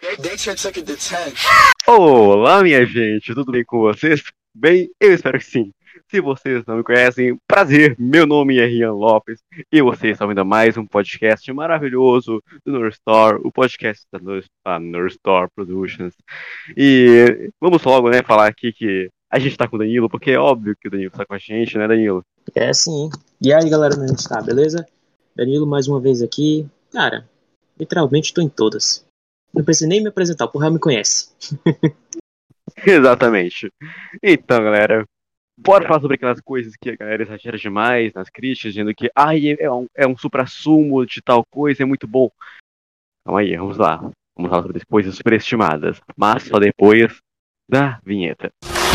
Olá, minha gente, tudo bem com vocês? Bem, eu espero que sim. Se vocês não me conhecem, prazer, meu nome é Rian Lopes e vocês estão vendo mais um podcast maravilhoso do North Store, o podcast da North Store Productions. E vamos logo, né, falar aqui que a gente tá com o Danilo, porque é óbvio que o Danilo tá com a gente, né, Danilo? É sim. E aí, galera, como a gente tá, beleza? Danilo mais uma vez aqui. Cara, literalmente tô em todas. Não preciso nem me apresentar, o Porra me conhece. Exatamente. Então, galera, bora falar sobre aquelas coisas que a galera exagera demais nas críticas, dizendo que é um suprassumo de tal coisa, é muito bom. Calma aí, vamos lá. Vamos falar sobre coisas superestimadas, mas só depois da vinheta.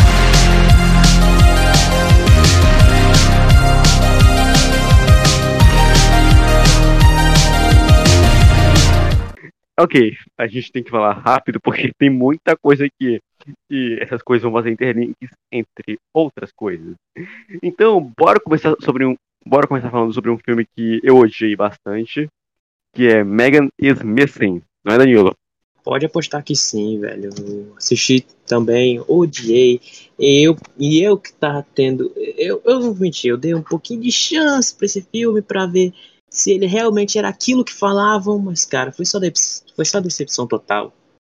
Ok, a gente tem que falar rápido porque tem muita coisa aqui e essas coisas vão fazer interlinks entre outras coisas. Então, bora começar falando sobre um filme que eu odiei bastante, que é Megan is Missing, não é, Danilo? Pode apostar que sim, velho. Eu assisti também, odiei. E eu que tava tendo. Eu não vou mentir, eu dei um pouquinho de chance pra esse filme pra ver se ele realmente era aquilo que falavam, mas, cara, foi só decepção total.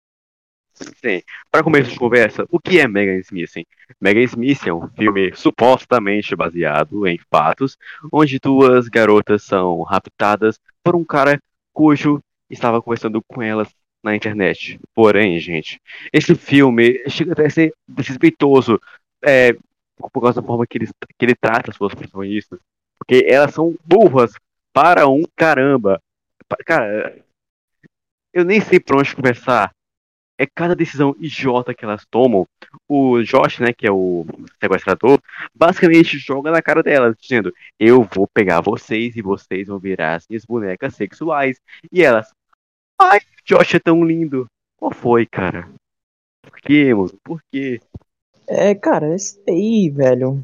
Sim. Para começo de conversa, o que é Megan is Missing? Megan is Missing é um filme supostamente baseado em fatos, onde duas garotas são raptadas por um cara cujo estava conversando com elas na internet. Porém, gente, esse filme chega até a ser desrespeitoso, é, por causa da forma que ele trata as suas protagonistas, porque elas são burras para um caramba. Cara, eu nem sei por onde começar. É cada decisão idiota que elas tomam. O Josh, né, que é o sequestrador, basicamente joga na cara delas, dizendo: eu vou pegar vocês e vocês vão virar as minhas bonecas sexuais. E elas: ai, Josh é tão lindo. Qual foi, cara? Por quê, moço? Por quê? Cara, esse aí, velho.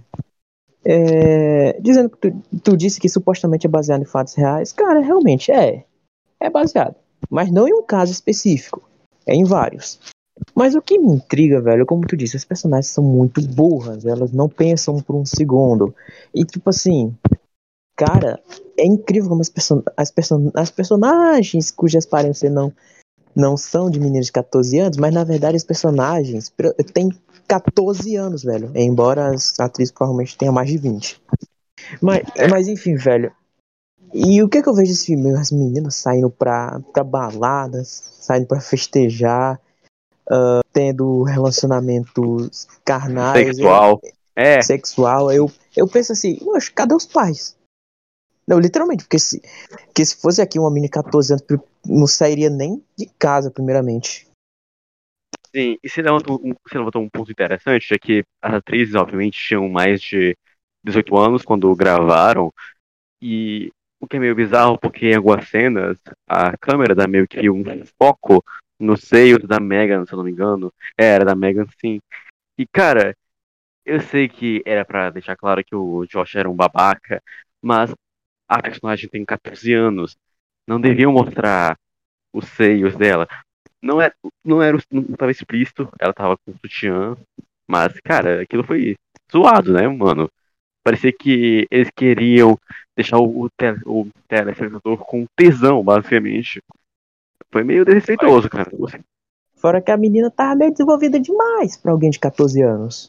Dizendo que tu disse que supostamente é baseado em fatos reais. Cara, realmente é baseado. Mas não em um caso específico. É em vários. Mas o que me intriga, velho, como tu disse, as personagens são muito burras. Elas não pensam por um segundo. E tipo assim, cara, é incrível como as personagens cujas aparências não são de meninos de 14 anos, mas na verdade os personagens têm 14 anos, velho. Embora as atrizes provavelmente tenham mais de 20. Mas enfim, velho. E o que eu vejo desse filme? As meninas saindo pra baladas, saindo pra festejar, tendo relacionamentos carnais, Sexual. É, sexual. Eu penso assim, poxa, cadê os pais? Não, literalmente, porque se fosse aqui uma menina de 14 anos, não sairia nem de casa, primeiramente. sim. E você levantou um ponto interessante, é que as atrizes, obviamente, tinham mais de 18 anos quando gravaram. E o que é meio bizarro, porque em algumas cenas a câmera dá meio que um foco no seio da Megan, se eu não me engano. Era da Megan, sim. E cara, eu sei que era pra deixar claro que o Josh era um babaca, mas a personagem tem 14 anos. Não deviam mostrar os seios dela. Não é, não tava explícito, ela tava com sutiã, mas cara, aquilo foi zoado, né, mano? Parecia que eles queriam deixar o telespectador com tesão, basicamente. Foi meio desrespeitoso, cara. Fora que a menina tava meio desenvolvida demais pra alguém de 14 anos.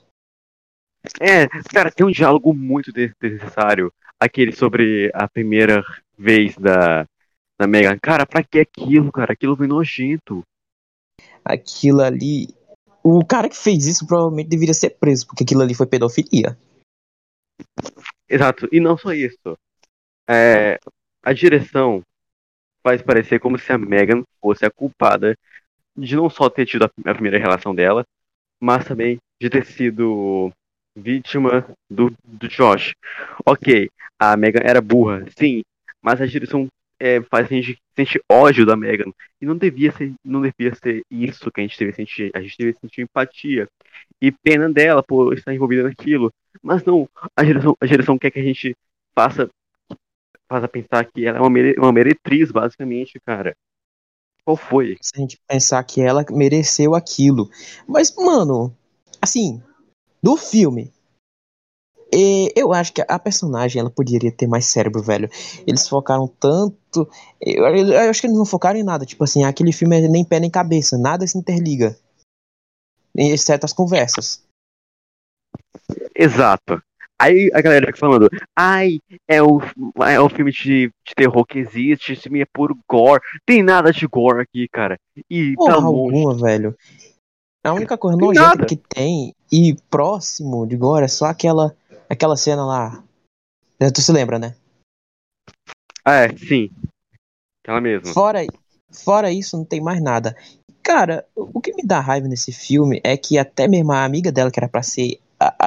É, cara, tem um diálogo muito desnecessário. Aquele sobre a primeira vez da Megan. Cara, pra que aquilo, cara? Aquilo foi nojento. Aquilo ali. O cara que fez isso provavelmente deveria ser preso, porque aquilo ali foi pedofilia. Exato, e não só isso. É, a direção faz parecer como se a Megan fosse a culpada de não só ter tido a primeira relação dela, mas também de ter sido vítima do Josh. Ok, a Megan era burra, sim, mas a direção faz a gente sentir ódio da Megan. E não devia ser isso que a gente devia sentir. A gente devia sentir empatia e pena dela por estar envolvida naquilo. Mas não, a direção quer que a gente faça pensar que ela é uma meretriz, basicamente, cara. Qual foi? Se a gente pensar que ela mereceu aquilo. Mas, mano, assim, do filme, eu acho que a personagem ela poderia ter mais cérebro, velho. Eles focaram tanto. Eu acho que eles não focaram em nada. Tipo assim, aquele filme é nem pé nem cabeça, nada se interliga. Exceto as conversas. Exato. Aí a galera fica falando, ai, é o filme de terror que existe, esse filme é puro gore. Tem nada de gore aqui, cara. E tá Porra longe. alguma, velho. A única coisa Tem nojenta nada. que tem, e próximo de gore, é só aquela cena lá. Tu se lembra, né? Sim, aquela mesma. Fora, fora isso, não tem mais nada. Cara, o que me dá raiva nesse filme é que até mesmo a amiga dela, que era pra ser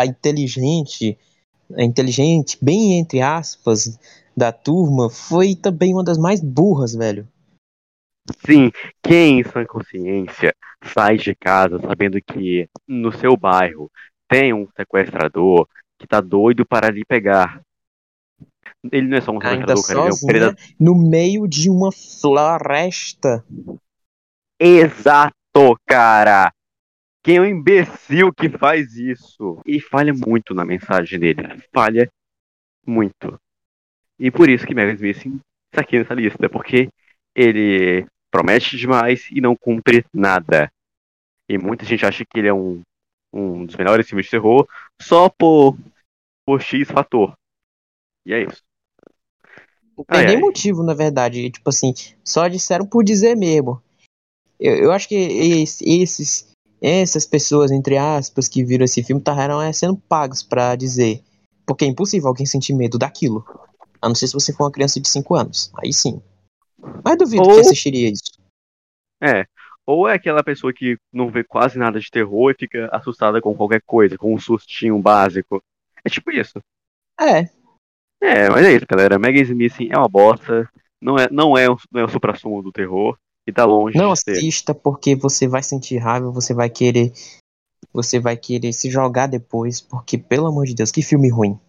a inteligente, bem entre aspas, da turma, foi também uma das mais burras, velho. Sim, quem em sã consciência sai de casa sabendo que no seu bairro tem um sequestrador que tá doido para lhe pegar. Ele não é só um Ainda sequestrador, cara, ele é um sozinha, predador. no meio de uma floresta. Exato, cara! Quem é o imbecil que faz isso? Ele falha muito na mensagem dele. Falha muito. E por isso que Megan Smith está aqui nessa lista, porque ele promete demais e não cumpre nada. E muita gente acha que ele é um dos melhores filmes de terror só por X fator. E é isso. Não tem Ai, nem ai. motivo, na verdade. Tipo assim, só disseram por dizer mesmo. Eu acho que essas pessoas, entre aspas, que viram esse filme, estavam sendo pagos pra dizer. Porque é impossível alguém sentir medo daquilo. A não ser se você for uma criança de 5 anos. Aí sim. Mas duvido que Ou assistiria isso. é, ou é aquela pessoa que não vê quase nada de terror e fica assustada com qualquer coisa, com um sustinho básico. É tipo isso. É, Mas é isso, galera. Megan Smith é uma bosta. Não é o suprassumo do terror. E tá longe não de ser. assista porque você vai sentir raiva, você vai querer se jogar depois, porque pelo amor de Deus, que filme ruim.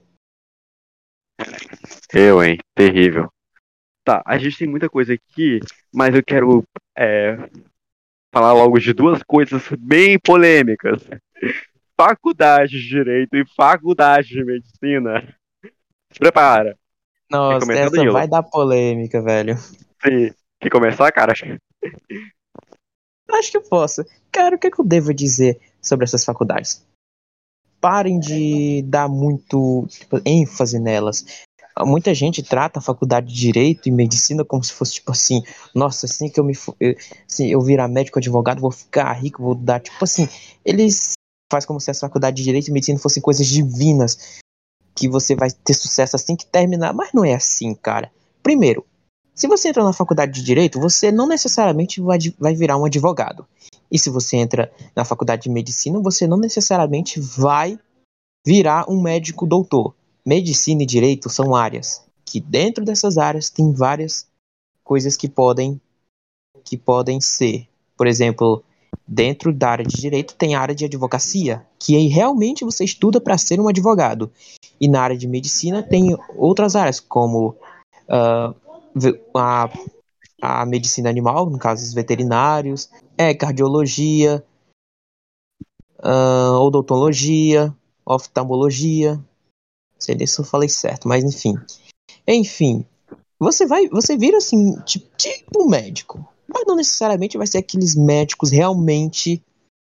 Hein? Terrível. Tá, a gente tem muita coisa aqui, mas eu quero é, falar logo de duas coisas bem polêmicas. Faculdade de Direito e Faculdade de Medicina. Se prepara. Quer Nossa, começar, essa Danilo? vai dar polêmica, velho. Sim. Quer começar, cara? Acho que eu posso. Cara, o que é que eu devo dizer sobre essas faculdades? Parem de dar muito tipo, ênfase nelas. Muita gente trata a faculdade de Direito e Medicina como se fosse tipo assim, nossa, assim que se eu virar médico, advogado, vou ficar rico, vou dar, tipo assim, eles faz como se a faculdade de Direito e Medicina fossem coisas divinas, que você vai ter sucesso assim que terminar, mas não é assim, cara. Primeiro, se você entra na faculdade de Direito, você não necessariamente vai virar um advogado. E se você entra na faculdade de Medicina, você não necessariamente vai virar um médico doutor. Medicina e Direito são áreas que dentro dessas áreas tem várias coisas que podem ser. Por exemplo, dentro da área de Direito tem a área de advocacia, que aí realmente você estuda para ser um advogado. E na área de Medicina tem outras áreas, como uh, a a medicina animal, no caso os veterinários, cardiologia, odontologia, oftalmologia, não sei se eu falei certo, mas enfim. Enfim, você vira assim, tipo um médico, mas não necessariamente vai ser aqueles médicos realmente,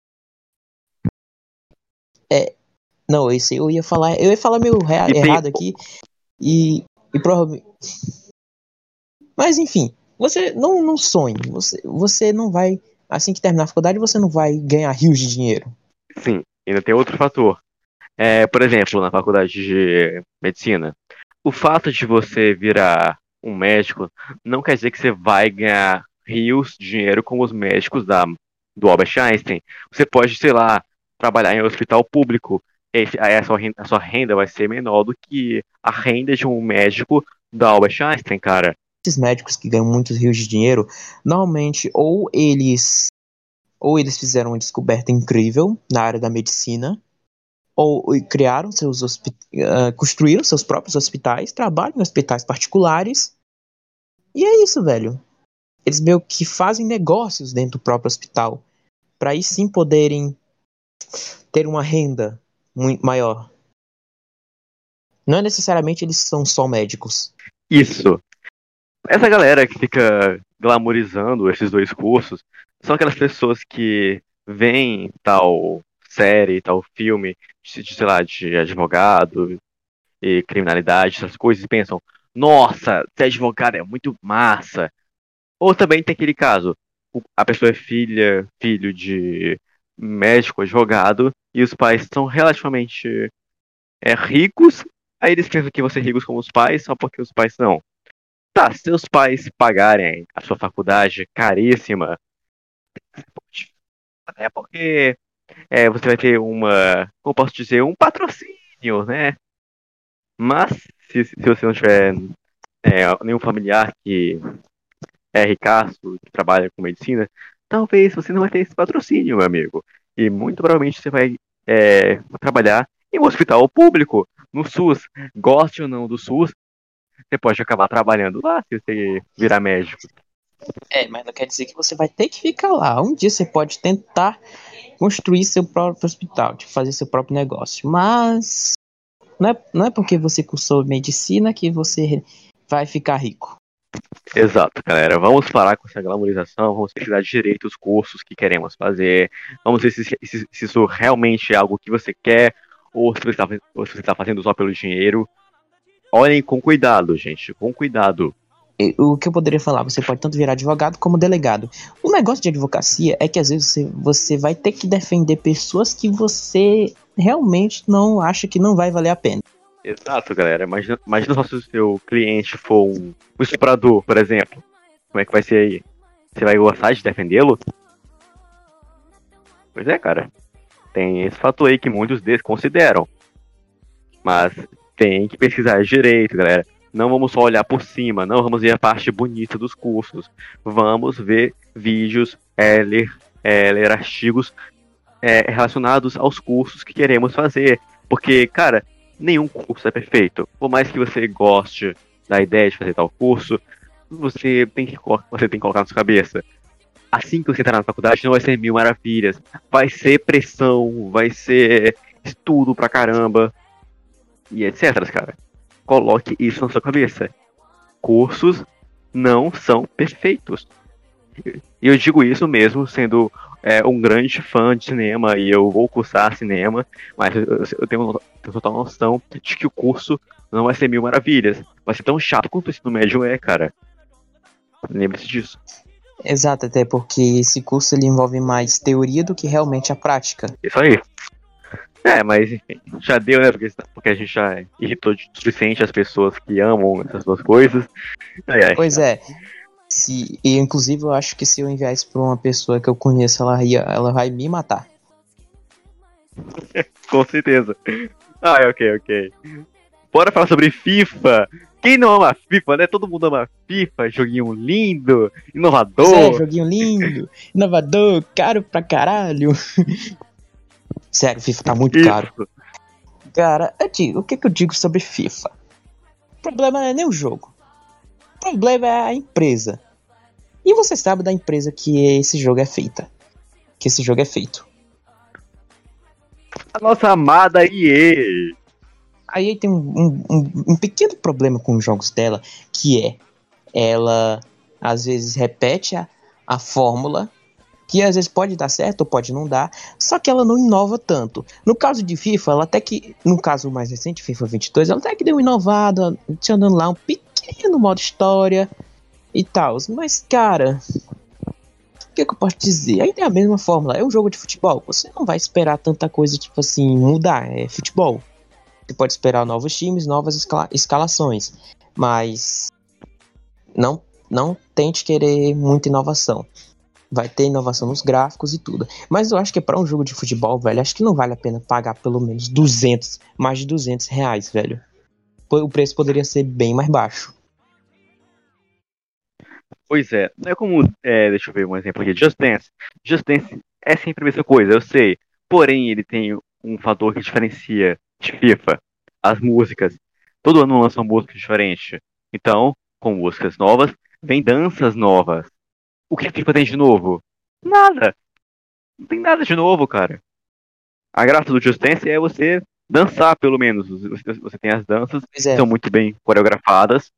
não, esse eu ia falar meio E tem. errado aqui e provavelmente, mas enfim, você não sonhe, você não vai, assim que terminar a faculdade, você não vai ganhar rios de dinheiro. Sim, ainda tem outro fator. Por exemplo, na faculdade de medicina, o fato de você virar um médico não quer dizer que você vai ganhar rios de dinheiro como os médicos do Albert Einstein. Você pode, sei lá, trabalhar em um hospital público. Aí a sua renda vai ser menor do que a renda de um médico da Albert Einstein, cara. Esses médicos que ganham muitos rios de dinheiro, normalmente ou eles fizeram uma descoberta incrível na área da medicina, ou construíram seus próprios hospitais, trabalham em hospitais particulares, e é isso, velho. eles meio que fazem negócios dentro do próprio hospital, para aí sim poderem ter uma renda muito maior. Não é necessariamente eles são só médicos. Isso. Essa galera que fica glamorizando esses dois cursos são aquelas pessoas que veem tal série, tal filme, sei lá, de advogado e criminalidade, essas coisas, e pensam, nossa, ser advogado é muito massa. Ou também tem aquele caso, a pessoa é filho de médico, advogado, e os pais são relativamente ricos, aí eles pensam que vão ser ricos como os pais, só porque os pais não. Tá, se seus pais pagarem a sua faculdade caríssima, é porque você vai ter como posso dizer, um patrocínio, né? Mas, se você não tiver nenhum familiar que é ricaço, que trabalha com medicina, talvez você não vai ter esse patrocínio, meu amigo. E muito provavelmente você vai trabalhar em um hospital público, no SUS. Goste ou não do SUS, você pode acabar trabalhando lá se você virar médico. Mas não quer dizer que você vai ter que ficar lá. Um dia você pode tentar construir seu próprio hospital, tipo, fazer seu próprio negócio. Mas não é porque você cursou medicina que você vai ficar rico. Exato, galera. Vamos parar com essa glamorização, vamos pesquisar direito os cursos que queremos fazer, vamos ver se isso realmente é algo que você quer ou se você está fazendo só pelo dinheiro. Olhem com cuidado, gente, com cuidado. O que eu poderia falar, você pode tanto virar advogado como delegado. O negócio de advocacia é que às vezes você vai ter que defender pessoas que você realmente não acha que não vai valer a pena. Exato, galera. Imagina só se o seu cliente for um estuprador, por exemplo. Como é que vai ser aí? Você vai gostar de defendê-lo? Pois é, cara. Tem esse fator aí que muitos desconsideram. Mas tem que pesquisar direito, galera. Não vamos só olhar por cima, não vamos ver a parte bonita dos cursos. Vamos ver vídeos, ler artigos relacionados aos cursos que queremos fazer. Porque, cara, nenhum curso é perfeito. Por mais que você goste da ideia de fazer tal curso, você tem que colocar na sua cabeça. Assim que você entrar na faculdade, não vai ser mil maravilhas. Vai ser pressão, vai ser estudo pra caramba. E etc, cara. Coloque isso na sua cabeça. Cursos não são perfeitos. E eu digo isso mesmo sendo um grande fã de cinema e eu vou cursar cinema, mas eu tenho total noção de que o curso não vai ser mil maravilhas. Vai ser tão chato quanto o ensino médio cara. Lembre-se disso. Exato, até porque esse curso ele envolve mais teoria do que realmente a prática. Isso aí. Mas enfim, já deu, né? Porque a gente já irritou o suficiente as pessoas que amam essas duas coisas. Pois é. E inclusive eu acho que se eu enviar isso pra uma pessoa que eu conheço, ela vai me matar. Com certeza. Ok. Bora falar sobre FIFA. Quem não ama FIFA, né? Todo mundo ama FIFA, joguinho lindo, inovador. Pois é, joguinho lindo, inovador, caro pra caralho. Sério, FIFA tá muito caro. Cara, o que eu digo sobre FIFA? O problema não é nem o jogo. O problema é a empresa. E você sabe da empresa que esse jogo é feita. Que esse jogo é feito. A nossa amada EA. A EA tem um pequeno problema com os jogos dela, que é ela às vezes repete a fórmula, que às vezes pode dar certo ou pode não dar, só que ela não inova tanto. No caso de FIFA, ela até que, no caso mais recente, FIFA 22, ela até que deu uma inovada, adicionando lá um pequeno modo história e tal. Mas, cara, o que eu posso dizer? Ainda é a mesma fórmula, é um jogo de futebol. Você não vai esperar tanta coisa, tipo assim, mudar, é futebol. Você pode esperar novos times, novas escalações, mas não tente querer muita inovação. Vai ter inovação nos gráficos e tudo. Mas eu acho que para um jogo de futebol, velho, acho que não vale a pena pagar pelo menos mais de 200 reais, velho. O preço poderia ser bem mais baixo. Pois é, não é como, deixa eu ver um exemplo aqui, Just Dance. Just Dance é sempre a mesma coisa, eu sei. Porém, ele tem um fator que diferencia de FIFA, as músicas. Todo ano lançam músicas diferentes. Então, com músicas novas, vem danças novas. O que a FIFA tem de novo? Nada. Não tem nada de novo, cara. A graça do Just Dance é você dançar, pelo menos. Você tem as danças, Pois que é. são muito bem coreografadas,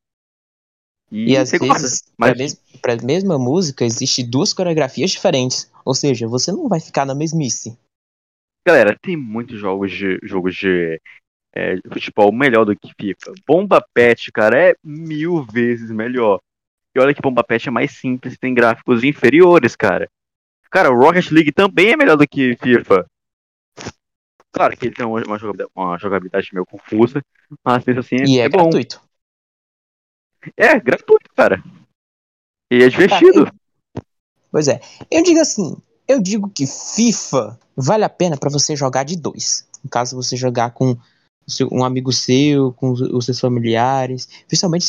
E e às você gosta. vezes, Mas, pra mesma música, existe duas coreografias diferentes. Ou seja, você não vai ficar na mesmice. galera, tem muitos jogos de futebol melhor do que FIFA. Bomba Pet, cara, é 1000 vezes melhor. E olha que Bomba Pet é mais simples, tem gráficos inferiores, cara. Cara, o Rocket League também é melhor do que FIFA. Claro que ele tem uma jogabilidade meio confusa, mas mesmo assim E é é bom. gratuito. É gratuito, cara. E é Cara, divertido. pois é. Eu digo que FIFA vale a pena pra você jogar de dois. No caso, você jogar com um amigo seu, com os seus familiares, principalmente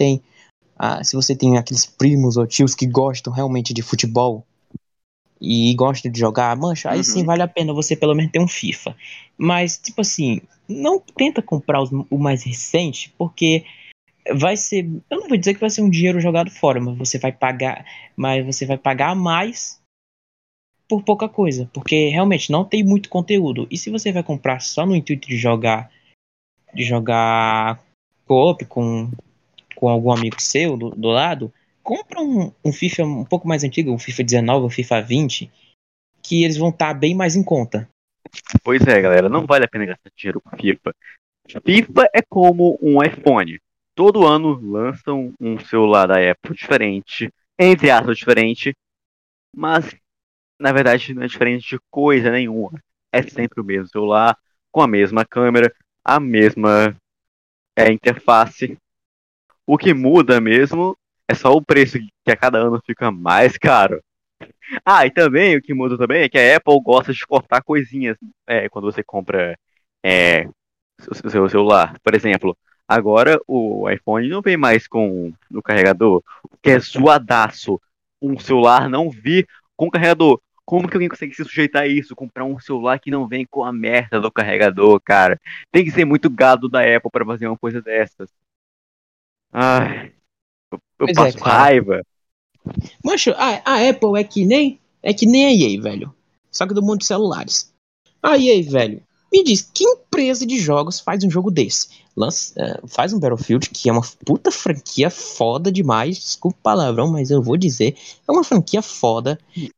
se você tem aqueles primos ou tios que gostam realmente de futebol e gostam de jogar, mancha, aí sim Uhum. vale a pena você pelo menos ter um FIFA. Mas, tipo assim, não tenta comprar o mais recente, porque vai ser, eu não vou dizer que vai ser um dinheiro jogado fora, mas você vai pagar mais por pouca coisa, porque realmente não tem muito conteúdo. E se você vai comprar só no intuito de jogar co-op com algum amigo seu do lado, compra um FIFA um pouco mais antigo, um FIFA 19, um FIFA 20, que eles vão estar bem mais em conta. Pois é, galera, não vale a pena gastar dinheiro com FIFA. FIFA é como um iPhone. Todo ano lançam um celular da Apple diferente, entre aspas diferente, mas na verdade não é diferente de coisa nenhuma. É sempre o mesmo celular, com a mesma câmera, a mesma interface. O que muda mesmo é só o preço, que a cada ano fica mais caro. Ah, e também o que muda também é que a Apple gosta de cortar coisinhas quando você compra é, seu celular. Por exemplo, agora o iPhone não vem mais com o carregador, o que é zoadaço. Um celular não vir com carregador. Como que alguém consegue se sujeitar a isso? Comprar um celular que não vem com a merda do carregador, cara. Tem que ser muito gado da Apple para fazer uma coisa dessas. Ai, eu Pois é, passo cara. raiva. Mancho, a Apple é que nem a EA, velho. Só que do mundo de celulares. A EA, velho, me diz, que empresa de jogos faz um jogo desse? Faz um Battlefield, que é uma puta franquia foda demais. Desculpa o palavrão, mas eu vou dizer. É uma franquia foda.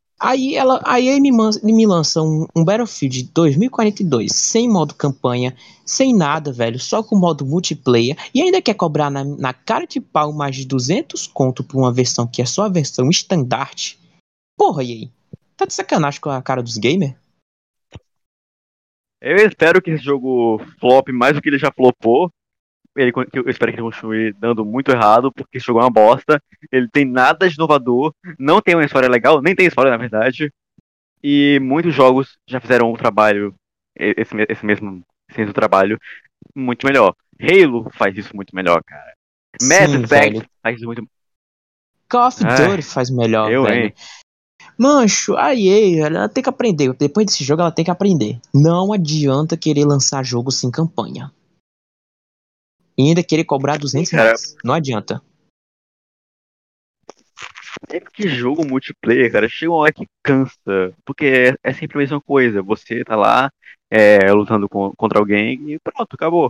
Aí me lança um Battlefield 2042 sem modo campanha, sem nada, velho, só com modo multiplayer, e ainda quer cobrar na cara de pau mais de 200 conto por uma versão que é só a versão estandarte. Porra, e aí? Tá de sacanagem com a cara dos gamers? Eu espero que esse jogo flop mais do que ele já flopou. Eu espero que ele continue dando muito errado, porque esse jogo é uma bosta. Ele tem nada de inovador, não tem uma história legal, nem tem história na verdade. E muitos jogos já fizeram um trabalho, esse mesmo trabalho, muito melhor. Halo faz isso muito melhor, cara. Mass Sim, Effect velho. faz isso muito. Call of Duty Ai, faz melhor, eu, velho. hein? Mancho, a EA, ela tem que aprender. Depois desse jogo, ela tem que aprender. Não adianta querer lançar jogo sem campanha. E ainda querer cobrar Sim, 200 cara. reais. Não adianta. É porque jogo multiplayer, cara, chega uma hora que cansa. Porque é sempre a mesma coisa. Você tá lá lutando contra alguém e pronto, acabou.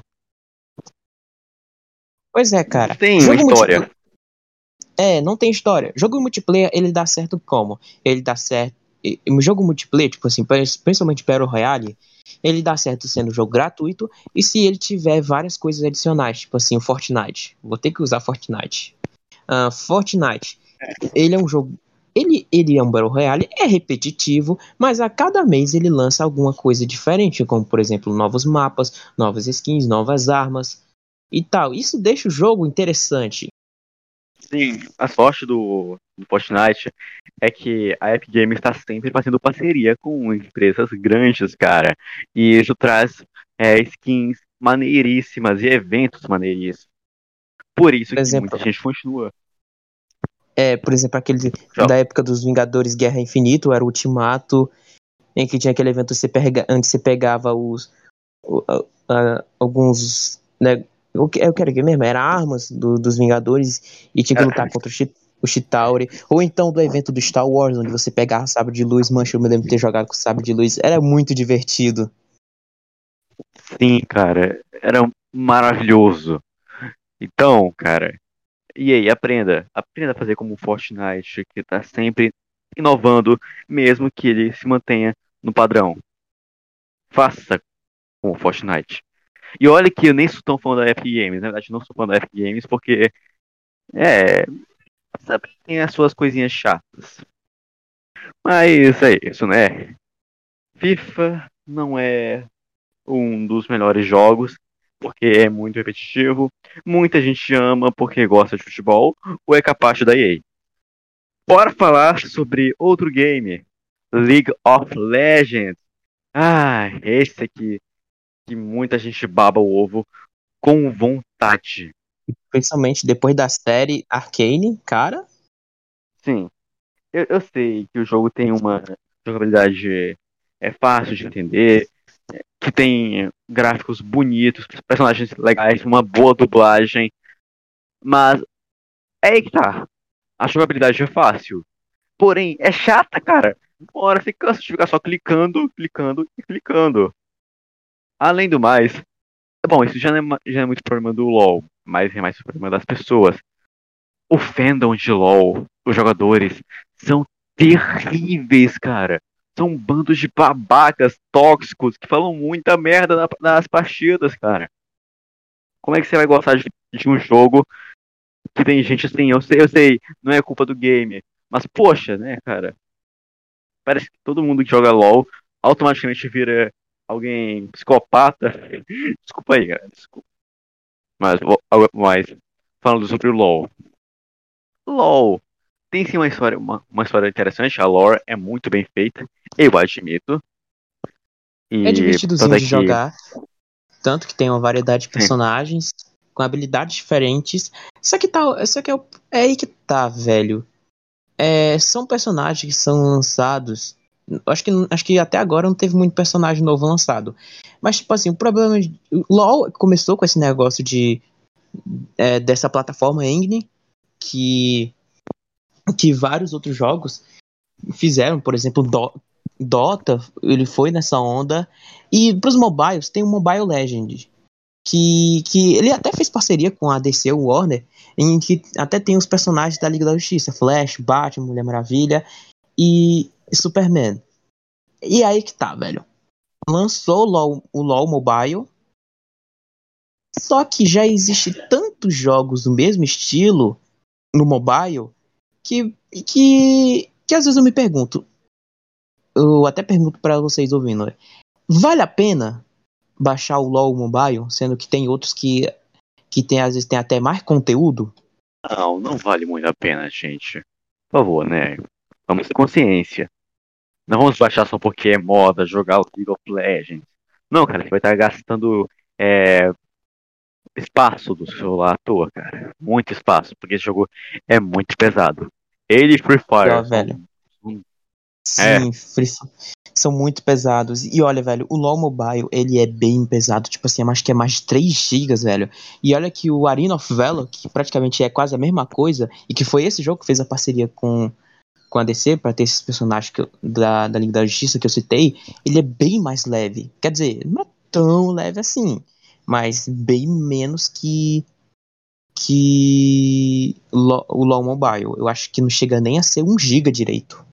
Pois é, Não cara. tem uma Jogo multiplayer. história. Não tem história. Jogo multiplayer, ele dá certo como? Ele dá certo. Jogo multiplayer, tipo assim, principalmente Battle Royale, ele dá certo sendo um jogo gratuito e se ele tiver várias coisas adicionais, tipo assim, o Fortnite. Vou ter que usar Fortnite. Fortnite, ele é um jogo. Ele é um Battle Royale, é repetitivo, mas a cada mês ele lança alguma coisa diferente, como por exemplo, novos mapas, novas skins, novas armas e tal. Isso deixa o jogo interessante. Sim, a sorte do Fortnite é que a Epic Games está sempre fazendo parceria com empresas grandes, cara. E isso traz skins maneiríssimas e eventos maneiríssimos. Por isso Por que muita exemplo, gente continua. aquele Já- da época dos Vingadores Guerra Infinito, era o Ultimato, em que tinha aquele evento onde você pegava o- alguns. Né, eu quero que mesmo, era armas dos Vingadores e tinha que lutar Era, contra o Chip. o Chitauri, ou então do evento do Star Wars, onde você pegava sabre de luz, mancha, eu me lembro de ter jogado com sabre de luz, era muito divertido. Sim, cara, era maravilhoso. Então, cara, e aí, aprenda. Aprenda a fazer como o Fortnite, que tá sempre inovando, mesmo que ele se mantenha no padrão. Faça como o Fortnite. E olha que eu nem sou tão fã da Epic Games, na verdade, não sou fã da Epic Games porque, é, sabe, tem as suas coisinhas chatas. Mas é isso, né? FIFA não é um dos melhores jogos, porque é muito repetitivo. Muita gente ama porque gosta de futebol, ou é capaz da EA. Bora falar sobre outro game, League of Legends. Ah, esse aqui que muita gente baba o ovo com vontade. Principalmente depois da série Arcane, cara. Sim, eu sei que o jogo tem uma jogabilidade fácil de entender, que tem gráficos bonitos, personagens legais, uma boa dublagem, mas é aí que tá. A jogabilidade é fácil, porém é chata, cara. Uma hora você cansa de ficar só clicando, clicando e clicando. Além do mais, bom, isso já não é, já é muito problema do LoL, mas é mais problema das pessoas. O fandom de LoL, os jogadores, são terríveis, cara. São bandos de babacas tóxicos que falam muita merda nas partidas, cara. Como é que você vai gostar de um jogo que tem gente assim? Eu sei, não é culpa do game. Mas, poxa, né, cara? Parece que todo mundo que joga LoL automaticamente vira alguém psicopata. Desculpa aí, cara. Desculpa. Mas falando sobre o LoL. LoL tem sim uma história interessante. A lore é muito bem feita, eu admito. É E divertidozinho tanto é de que. jogar, tanto que tem uma variedade de Sim, personagens com habilidades diferentes. É aí que tá, velho. São personagens que são lançados. Acho que até agora não teve muito personagem novo lançado. Mas, tipo assim, o problema. O LoL começou com esse negócio dessa plataforma Engine, que, que vários outros jogos fizeram, por exemplo, Dota, ele foi nessa onda. E pros mobiles, tem o Mobile Legend, que ele até fez parceria com a DC, o Warner, em que até tem os personagens da Liga da Justiça, Flash, Batman, Mulher Maravilha e Superman. E aí que tá, velho. Lançou o LoL Mobile, só que já existe tantos jogos do mesmo estilo no mobile que às vezes eu me pergunto, eu até pergunto pra vocês ouvindo, vale a pena baixar o LoL Mobile, sendo que tem outros que tem, às vezes tem até mais conteúdo? não vale muito a pena, gente. Por favor, né? Vamos ter consciência. Não vamos baixar só porque é moda jogar o League of Legends. Não, cara, você vai estar gastando é, espaço do celular à toa, cara. Muito espaço, porque esse jogo é muito pesado. Ele e Free E ó, Fire velho, são- é, sim, são muito pesados. E olha, velho, o LoL Mobile, ele é bem pesado. Tipo assim, acho que é mais de 3 gigas, velho. E olha que o Arena of Valor, que praticamente é quase a mesma coisa, e que foi esse jogo que fez a parceria com a DC pra ter esses personagens da Liga da Justiça que eu citei, ele é bem mais leve. Quer dizer, não é tão leve assim, mas bem menos que o LoL Mobile. Eu acho que não chega nem a ser 1 giga direito.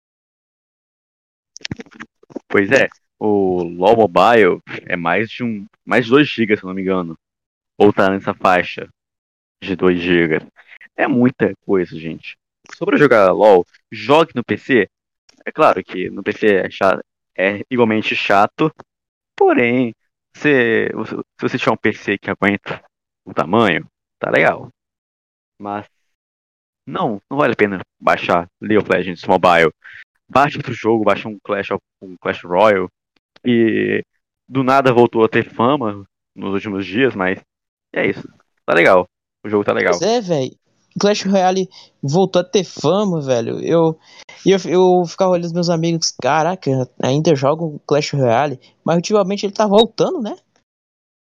pois é. O LoL Mobile é mais de 2 GB, se eu não me engano. Ou tá nessa faixa de 2 GB. É muita coisa, gente. Sobre jogar LoL, jogue no PC. É claro que no PC é igualmente chato, porém, se você tiver um PC que aguenta o tamanho, tá legal. Mas não vale a pena baixar League of Legends Mobile. Baixa outro jogo, baixa um Clash Royale, e do nada voltou a ter fama nos últimos dias, mas é isso. Tá legal. O jogo tá Pois legal. é, velho. Clash Royale voltou a ter fama, velho. Eu ficava olhando os meus amigos, caraca, ainda jogam Clash Royale, mas ultimamente ele tá voltando, né?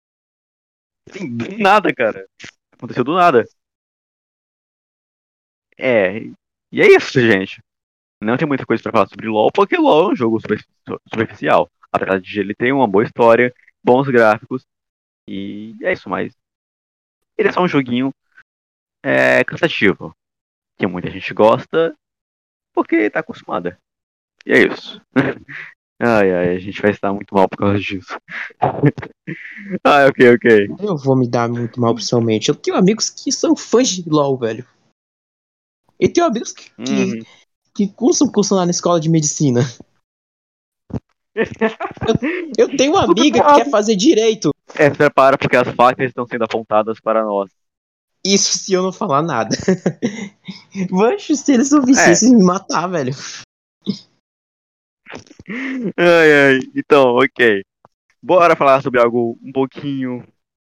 Sim, do nada, cara. Aconteceu do nada. É, e é isso, gente. Não tem muita coisa pra falar sobre LoL, porque LoL é um jogo superficial. Apesar de ele ter uma boa história, bons gráficos, e é isso, mas ele é só um joguinho cansativo, que muita gente gosta porque tá acostumada. E é isso. Ai, ai, a gente vai estar muito mal por causa disso. Ah, ok, ok. Eu vou me dar muito mal pessoalmente. Eu tenho amigos que são fãs de LoL, velho. E tenho amigos Uhum. que cursam curso lá na escola de medicina. Eu tenho uma amiga que quer fazer direito. Se prepara porque as facas estão sendo apontadas para nós. Isso se eu não falar nada. Mancho, se eles ouvissem, É. eles me matar, velho. Ai, ai. Então, ok. Bora falar sobre algo um pouquinho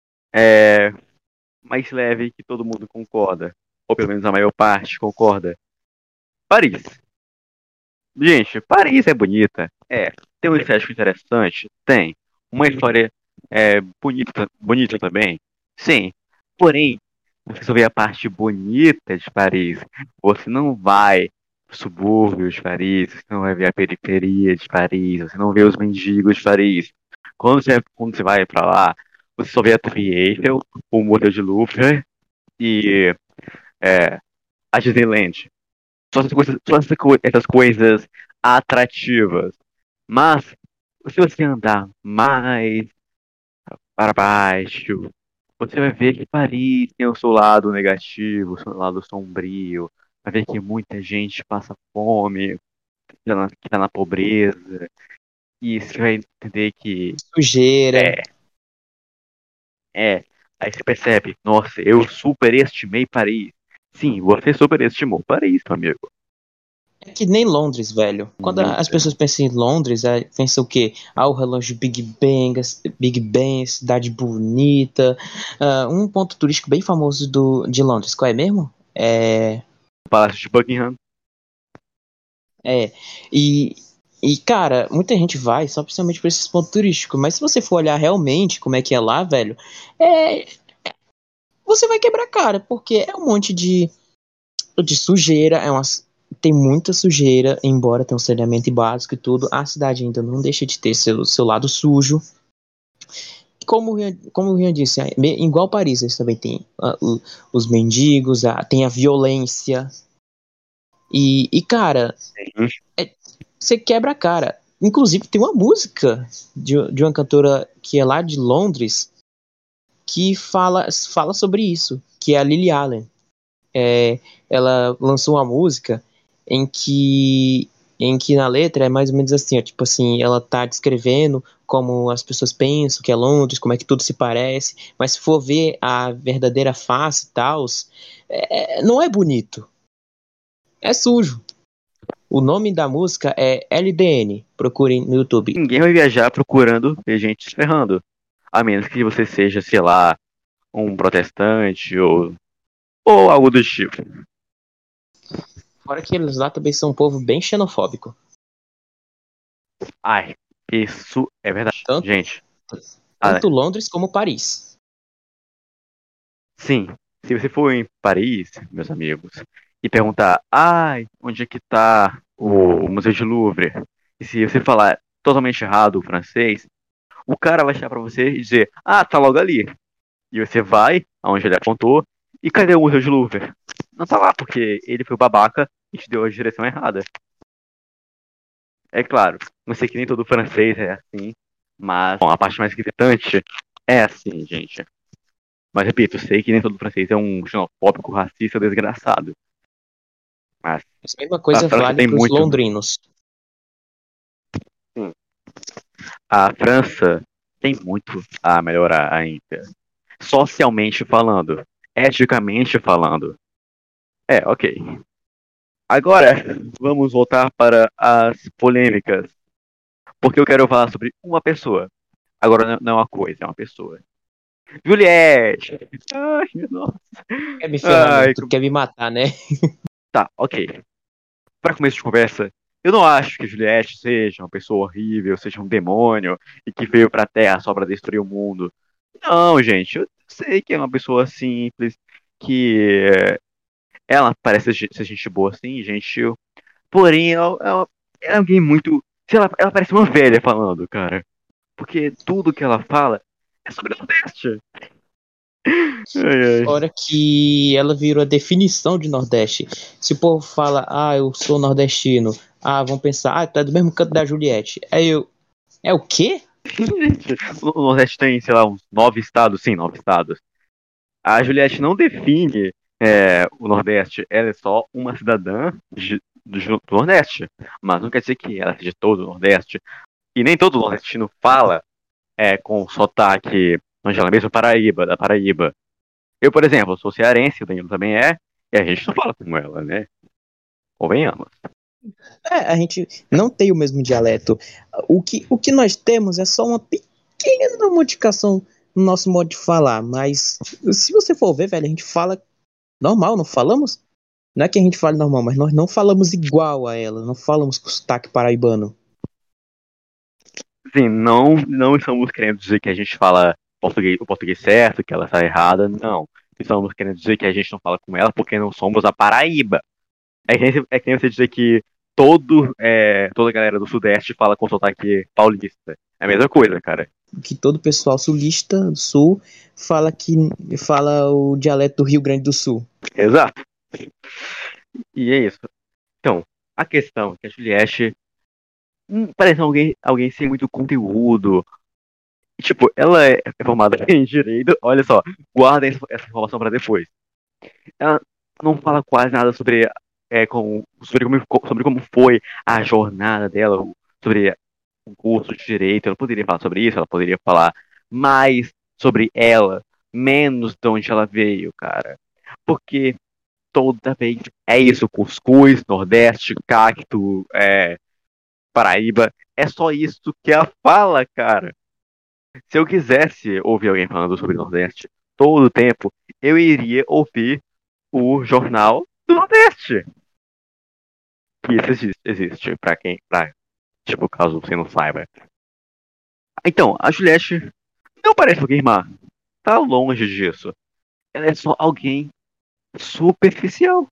mais leve que todo mundo concorda. Ou pelo menos a maior parte concorda. Paris. Gente, Paris é bonita. É. Tem um estético interessante? Tem. Uma história bonita também? Sim. Porém, você só vê a parte bonita de Paris. Você não vai pro subúrbio de Paris, você não vai ver a periferia de Paris, você não vê os mendigos de Paris. Quando você vai pra lá, você só vê a Torre Eiffel, o Museu de Louvre e é, a Disneyland. Essas coisas atrativas. Mas, se você andar mais para baixo, você vai ver que Paris tem o seu lado negativo, o seu lado sombrio. Vai ver que muita gente passa fome, que tá na pobreza. E você vai entender que Sujeira. é, é. Aí você percebe, nossa, eu superestimei Paris. Sim, você superestimou Paris, meu amigo. É que nem Londres, velho. Quando as Muito. pessoas pensam em Londres, pensam o quê? Ah, o relógio Big Ben, cidade bonita. Um ponto turístico bem famoso de Londres, qual é mesmo? O Palácio de Buckingham. É. E, cara, muita gente vai só principalmente por esses pontos turísticos. Mas se você for olhar realmente como é que é lá, velho, é, você vai quebrar a cara, porque é um monte de sujeira, tem muita sujeira, embora tenha um saneamento básico e tudo, a cidade ainda não deixa de ter seu lado sujo. Como o Rian disse, igual Paris, eles também tem os mendigos, tem a violência. Cara, Sim. você quebra a cara. Inclusive, tem uma música de uma cantora que é lá de Londres que fala sobre isso, que é a Lily Allen. Ela lançou uma música em que na letra é mais ou menos assim, ó, tipo assim, ela tá descrevendo como as pessoas pensam que é Londres, como é que tudo se parece, mas se for ver a verdadeira face e tal, não é bonito, é sujo. O nome da música é LDN, procurem no YouTube. Ninguém vai viajar procurando ver gente se ferrando. A menos que você seja, sei lá, um protestante ou algo do tipo. Fora que eles lá também são um povo bem xenofóbico. Ai, isso é verdade. Tanto, Gente, tanto Londres como Paris. sim, se você for em Paris, meus amigos, e perguntar, ai, onde é que tá o Museu de Louvre? E se você falar totalmente errado o francês, o cara vai chegar pra você e dizer, ah, tá logo ali. E você vai, aonde ele apontou, e cadê o Museu de Louvre? Não tá lá, porque ele foi o babaca e te deu a direção errada. É claro, não sei que nem todo francês é assim, mas bom, a parte mais gritante é assim, gente. Mas repito, sei que nem todo francês é um xenofóbico, racista, desgraçado. Mas A mesma a coisa França vale tem para os muito. londrinos. Sim, a França tem muito a melhorar ainda. Socialmente falando, eticamente falando. É, ok. Agora, vamos voltar para as polêmicas. Porque eu quero falar sobre uma pessoa. Agora não é uma coisa, é uma pessoa. Juliette! Ai, meu Deus. Quer me ferrar mesmo, Ai, tu quer me matar, né? tá, ok. Para começo de conversa, eu não acho que Juliette seja uma pessoa horrível, seja um demônio e que veio pra Terra só pra destruir o mundo. Não, gente, eu sei que é uma pessoa simples, que Ela parece ser gente boa, assim, gentil. Porém, ela é alguém muito. Sei lá, ela parece uma velha falando, cara. Porque tudo que ela fala é sobre o Nordeste. Ai, ai. Fora que ela virou a definição de Nordeste. Se o povo fala, eu sou nordestino, vão pensar, tu é do mesmo canto da Juliette. Aí eu, é o quê? Gente, o Nordeste tem, sei lá, uns 9 estados, sim, 9 estados. A Juliette não define o Nordeste, ela é só uma cidadã do Nordeste. Mas não quer dizer que ela seja todo o Nordeste. E nem todo nordestino fala com sotaque, Angela, mesmo Paraíba, da Paraíba. Eu, por exemplo, sou cearense, o Danilo também é, e a gente não fala como ela, né? Convenhamos. A gente não tem o mesmo dialeto. O que nós temos é só uma pequena modificação no nosso modo de falar. Mas se você for ver, velho, a gente fala normal, não falamos? Não é que a gente fale normal, mas nós não falamos igual a ela, não falamos com sotaque paraibano. Sim, não estamos querendo dizer que a gente fala o português certo, que ela está errada, não. Estamos querendo dizer que a gente não fala com ela porque não somos a Paraíba. É que nem você dizer que toda a galera do Sudeste fala com sotaque paulista. É a mesma coisa, cara. Que todo pessoal sulista do sul fala o dialeto do Rio Grande do Sul. Exato. E é isso. Então, a questão é que a Juliette parece alguém sem muito conteúdo. E, tipo, ela é formada em direito. Olha só, guarda essa informação pra depois. Ela não fala quase nada sobre como foi a jornada dela, sobre o curso de direito. Ela poderia falar sobre isso, ela poderia falar mais sobre ela, menos de onde ela veio, cara. Porque toda vez é isso, cuscuz, Nordeste, cacto, Paraíba, é só isso que ela fala, cara. Se eu quisesse ouvir alguém falando sobre Nordeste todo o tempo, eu iria ouvir o Jornal do Nordeste. Que isso existe, tipo, caso você não saiba. Então, a Juliette não parece alguém má. Tá longe disso. Ela é só alguém superficial.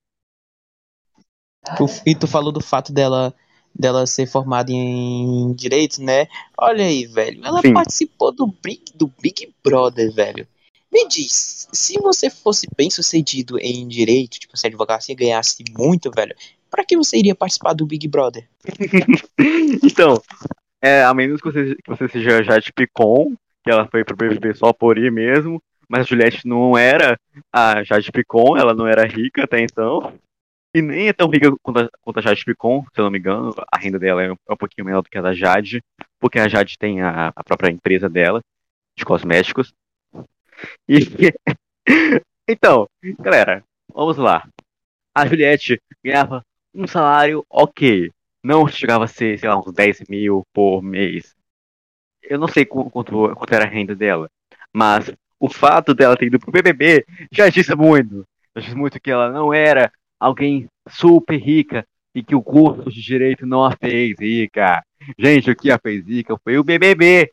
E tu falou do fato dela ser formada em direito, né? Olha aí, velho. Ela Sim, participou do Big Brother, velho. Me diz, se você fosse bem sucedido em direito, tipo, se advogacia ganhasse muito, velho, pra que você iria participar do Big Brother? então, a menos que você seja Jade Picon, que ela foi pro BBB só por ir mesmo, mas a Juliette não era a Jade Picon, ela não era rica até então, e nem é tão rica quanto a Jade Picon, se eu não me engano, a renda dela é um pouquinho menor do que a da Jade, porque a Jade tem a própria empresa dela, de cosméticos. E, então, galera, vamos lá. A Juliette ganhava um salário ok. Não chegava a ser, sei lá, uns 10 mil por mês. Eu não sei quanto era a renda dela. Mas o fato dela ter ido pro BBB já disse muito. Já disse muito que ela não era alguém super rica e que o curso de direito não a fez rica. Gente, o que a fez rica foi o BBB.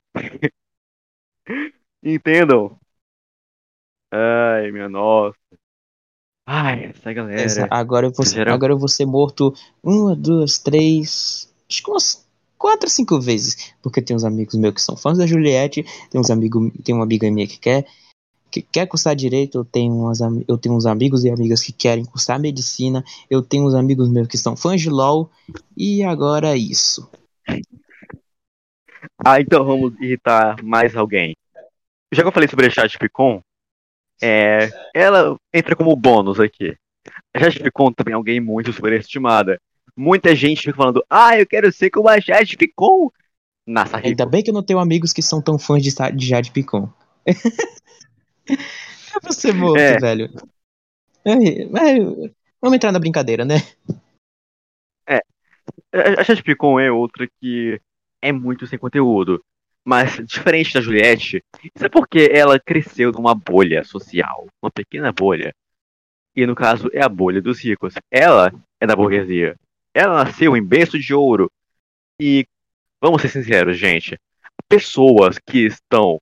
Entendam? Ai, minha nossa. Ai, essa galera. Fizeram. Agora eu vou ser morto uma, duas, três, acho que umas 4, 5 vezes, porque tem uns amigos meus que são fãs da Juliette, tem uma amiga minha que quer cursar direito, eu tenho uns amigos e amigas que querem cursar medicina, eu tenho uns amigos meus que são fãs de LoL, e agora é isso. Então vamos irritar mais alguém. Já que eu falei sobre a Chat Picon, ela entra como bônus aqui. A Jade Picon também é alguém muito superestimada. Muita gente fica falando, eu quero ser como a Jade Picon. Nasça Ainda rico. bem que eu não tenho amigos que são tão fãs de Jade Picon. É pra ser morto, É, velho. Vamos entrar na brincadeira, né? é. A Jade Picon é outra que é muito sem conteúdo. Mas, diferente da Juliette, isso é porque ela cresceu numa bolha social. Uma pequena bolha. E, no caso, é a bolha dos ricos. Ela é da burguesia. Ela nasceu em berço de ouro. E, vamos ser sinceros, gente. Pessoas que estão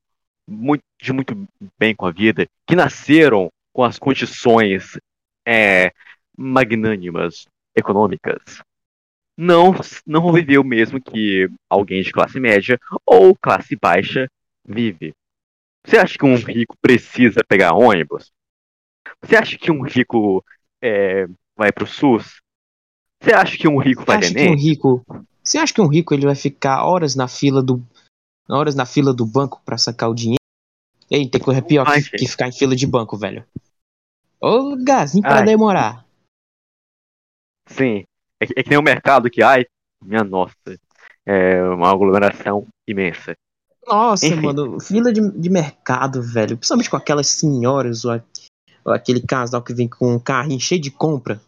muito bem com a vida, que nasceram com as condições magnânimas econômicas não, não vão viver o mesmo que alguém de classe média ou classe baixa vive. Você acha que um rico precisa pegar ônibus? Você acha que um rico vai pro SUS? Você acha que um rico Você faz acha que um Enem? rico, você acha que um rico ele vai ficar horas na fila do banco pra sacar o dinheiro? Ei, tem coisa pior Ai, que gente. ficar em fila de banco, velho. Ô, lugarzinho pra Ai, demorar. sim. É que nem o mercado que, ai, minha nossa, é uma aglomeração imensa. Nossa, Enfim, mano, fila de mercado, velho. Principalmente com aquelas senhoras ou aquele casal que vem com um carrinho cheio de compra.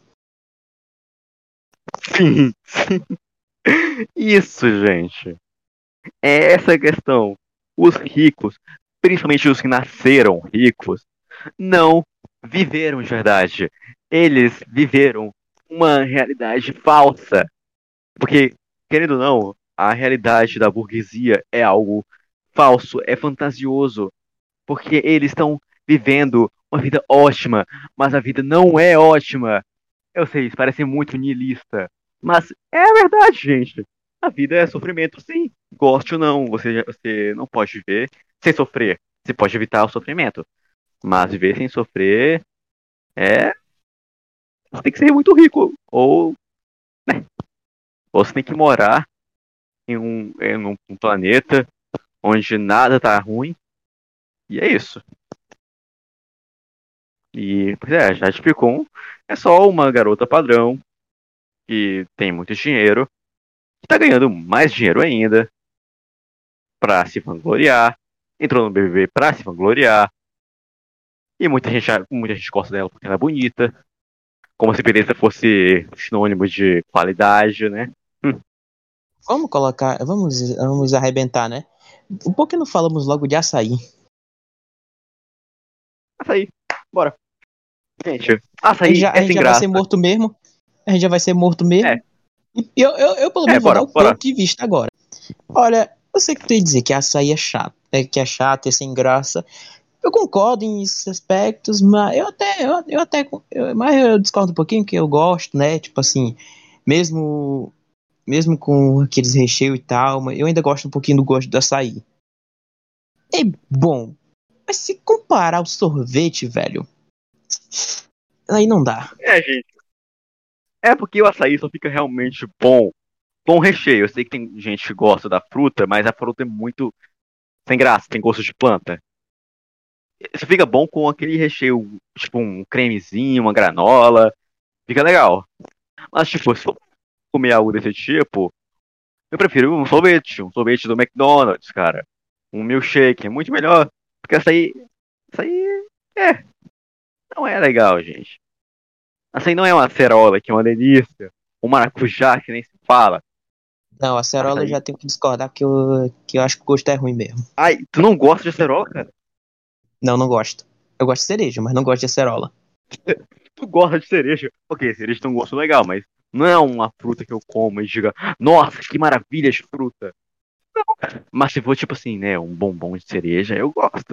sim. Isso, gente. É essa a questão. Os ricos, principalmente os que nasceram ricos, não viveram de verdade. Eles viveram uma realidade falsa. Porque, querendo ou não, a realidade da burguesia é algo falso, é fantasioso. Porque eles estão vivendo uma vida ótima, mas a vida não é ótima. Eu sei, isso parece muito niilista, mas é a verdade, gente. A vida é sofrimento, sim. Goste ou não, você não pode viver sem sofrer. Você pode evitar o sofrimento, mas viver sem sofrer é. Você tem que ser muito rico, ou você tem que morar em um planeta onde nada tá ruim, e é isso. E, pois é, já explicou. É só uma garota padrão que tem muito dinheiro, que tá ganhando mais dinheiro ainda pra se vangloriar, entrou no BBB pra se vangloriar, e muita gente gosta dela porque ela é bonita, como se beleza fosse sinônimo de qualidade, né? Hum, Vamos arrebentar, né? Por que não falamos logo de açaí? açaí, bora. Gente, A gente açaí já, a é gente sem já vai ser graça. morto mesmo. A gente já vai ser morto É, mesmo. E eu pelo menos vou dar bora, o bora. ponto de vista agora. Olha, eu sei que tu ia dizer que açaí é chato, que é chato, é sem graça. Eu concordo em esses aspectos, mas mas eu discordo um pouquinho que eu gosto, né? Tipo assim, mesmo mesmo com aqueles recheios e tal, mas eu ainda gosto um pouquinho do gosto do açaí. É bom, mas se comparar o sorvete, velho, aí não dá. É, gente. É porque o açaí só fica realmente bom com o recheio. Eu sei que tem gente que gosta da fruta, mas a fruta é muito sem graça, tem gosto de planta. Isso fica bom com aquele recheio, tipo um cremezinho, uma granola. Fica legal. Mas, tipo, se for comer algo desse tipo, eu prefiro um sorvete do McDonald's, cara. Um milkshake, é muito melhor. Porque essa aí, é, não é legal, gente. Essa aí não é uma acerola, que é uma delícia. Um maracujá, que nem se fala. Não, a acerola eu Açaí. já tenho que discordar que eu acho que o gosto é ruim mesmo. Ai, tu não gosta de acerola, cara? Não, não gosto. Eu gosto de cereja, mas não gosto de acerola. Tu gosta de cereja. Ok, cereja tem um gosto legal, mas não é uma fruta que eu como e diga, nossa, que maravilha de fruta. Mas se for tipo assim, né, um bombom de cereja, eu gosto.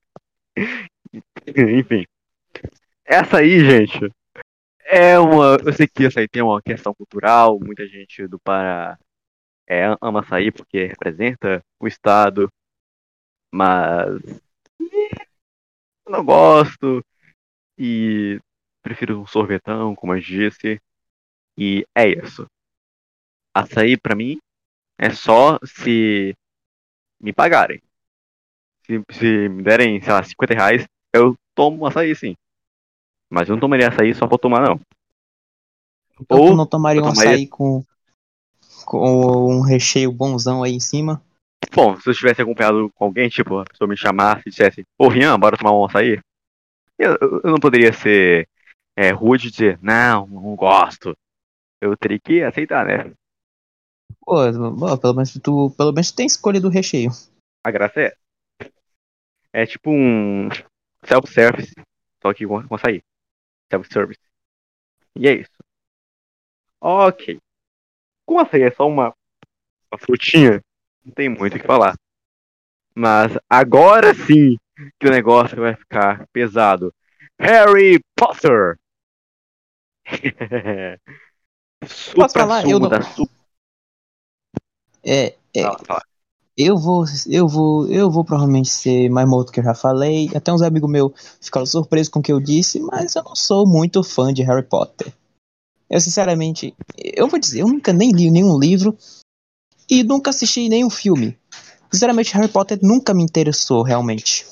Enfim. Essa aí, gente, é uma. Eu sei que essa aí tem uma questão cultural, muita gente do Pará ama açaí porque representa o estado, mas eu não gosto e prefiro um sorvetão, como eu disse, e é isso. Açaí pra mim é só se me pagarem. Se me derem, sei lá, R$ 50, eu tomo açaí sim. Mas eu não tomaria açaí só pra tomar, não. Então tu Ou não eu tomaria um tomaria. açaí com um recheio bonzão aí em cima? Bom, se eu estivesse acompanhado com alguém, tipo, a pessoa me chamasse e dissesse, ô Rian, bora tomar um açaí. Eu não poderia ser rude e dizer, não, não gosto. Eu teria que aceitar, né? Pô, pelo menos tu tem escolha do recheio. A graça é tipo um self-service, só que com açaí. Self-service. E é isso. Ok. Como açaí é só uma frutinha, não tem muito o que falar. Mas agora sim que o negócio vai ficar pesado. Harry Potter! Posso falar? Eu Supra-sumo não. da super. É, Fala, fala. eu vou provavelmente ser mais morto que eu já falei. Até uns amigos meus ficaram surpresos com o que eu disse, mas eu não sou muito fã de Harry Potter. Eu, sinceramente, eu vou dizer, eu nunca nem li nenhum livro e nunca assisti nenhum filme. Sinceramente, Harry Potter nunca me interessou, realmente.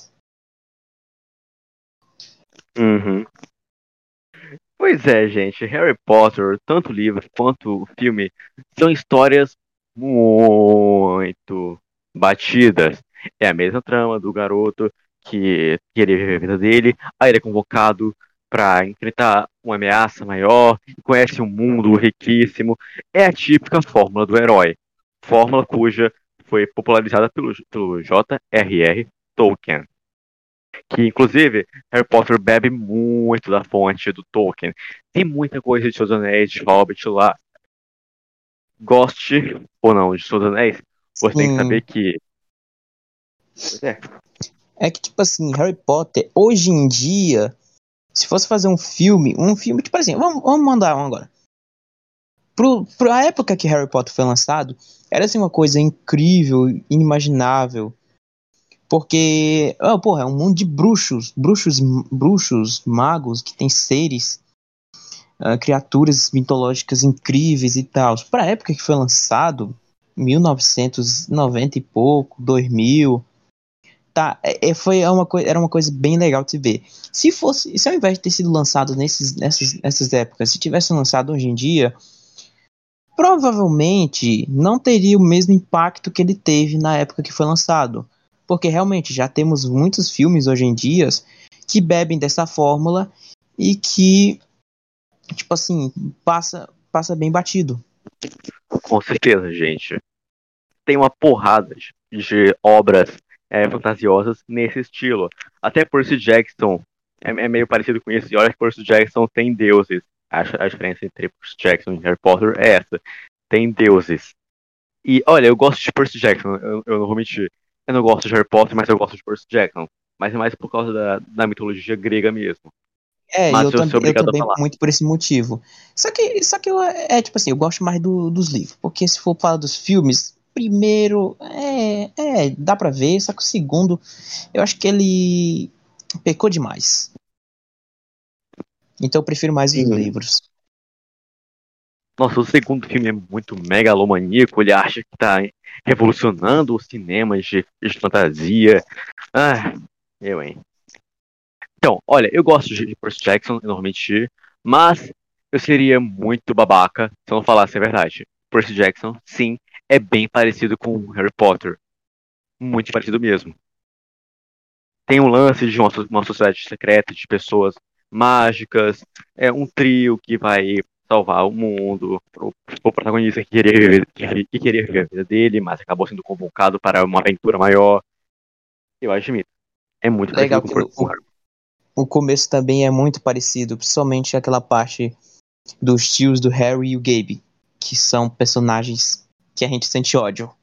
Uhum. Pois é, gente. Harry Potter, tanto o livro quanto o filme, são histórias muito batidas. É a mesma trama do garoto que queria viver a vida dele, aí ele é convocado para enfrentar uma ameaça maior, conhece um mundo riquíssimo. É a típica fórmula do herói. Fórmula cuja foi popularizada pelo J.R.R. Tolkien, que inclusive Harry Potter bebe muito da fonte do Tolkien. Tem muita coisa de Seus Anéis, de Hobbit lá. Goste ou não de Seus Anéis, você tem que saber Sim. que. Pois é. É que, tipo assim, Harry Potter, hoje em dia, se fosse fazer um filme, tipo assim, vamos mandar um agora. Pra época que Harry Potter foi lançado, era assim uma coisa incrível, inimaginável. Porque, porra, é um mundo de bruxos, magos, que tem seres, criaturas mitológicas incríveis e tal. Pra época que foi lançado, 1990 e pouco, 2000, tá, era uma coisa bem legal de se ver. Se ao invés de ter sido lançado nessas épocas, se tivesse lançado hoje em dia, provavelmente não teria o mesmo impacto que ele teve na época que foi lançado. Porque realmente já temos muitos filmes hoje em dia que bebem dessa fórmula e que, tipo assim, passa bem batido. Com certeza, gente. Tem uma porrada de obras fantasiosas nesse estilo. Até Percy Jackson é meio parecido com isso. E olha que Percy Jackson tem deuses. A diferença entre Percy Jackson e Harry Potter é essa. Tem deuses. E olha, eu gosto de Percy Jackson, eu não vou mentir. Eu não gosto de Harry Potter, mas eu gosto de Percy Jackson. Mas é mais por causa da mitologia grega mesmo. É, e Mas eu, eu sou eu obrigado a também falar. muito por esse motivo. Só que tipo assim, eu gosto mais dos livros. Porque se for falar dos filmes, primeiro, dá pra ver. Só que o segundo, eu acho que ele pecou demais. Então eu prefiro mais os Sim. livros. Nossa, o segundo filme é muito megalomaníaco. Ele acha que tá revolucionando os cinemas de fantasia. Ah, eu, hein. Então, olha, eu gosto de Percy Jackson, eu não vou mentir. Mas eu seria muito babaca se eu não falasse a verdade. Percy Jackson, sim, é bem parecido com Harry Potter. Muito parecido mesmo. Tem um lance de uma sociedade secreta de pessoas mágicas, é um trio que vai salvar o mundo, o protagonista que queria viver a vida dele, mas acabou sendo convocado para uma aventura maior. Eu admito, é muito parecido Legal com, que com Harry. o começo também é muito parecido, principalmente aquela parte dos tios do Harry e o Gabe, que são personagens que a gente sente ódio.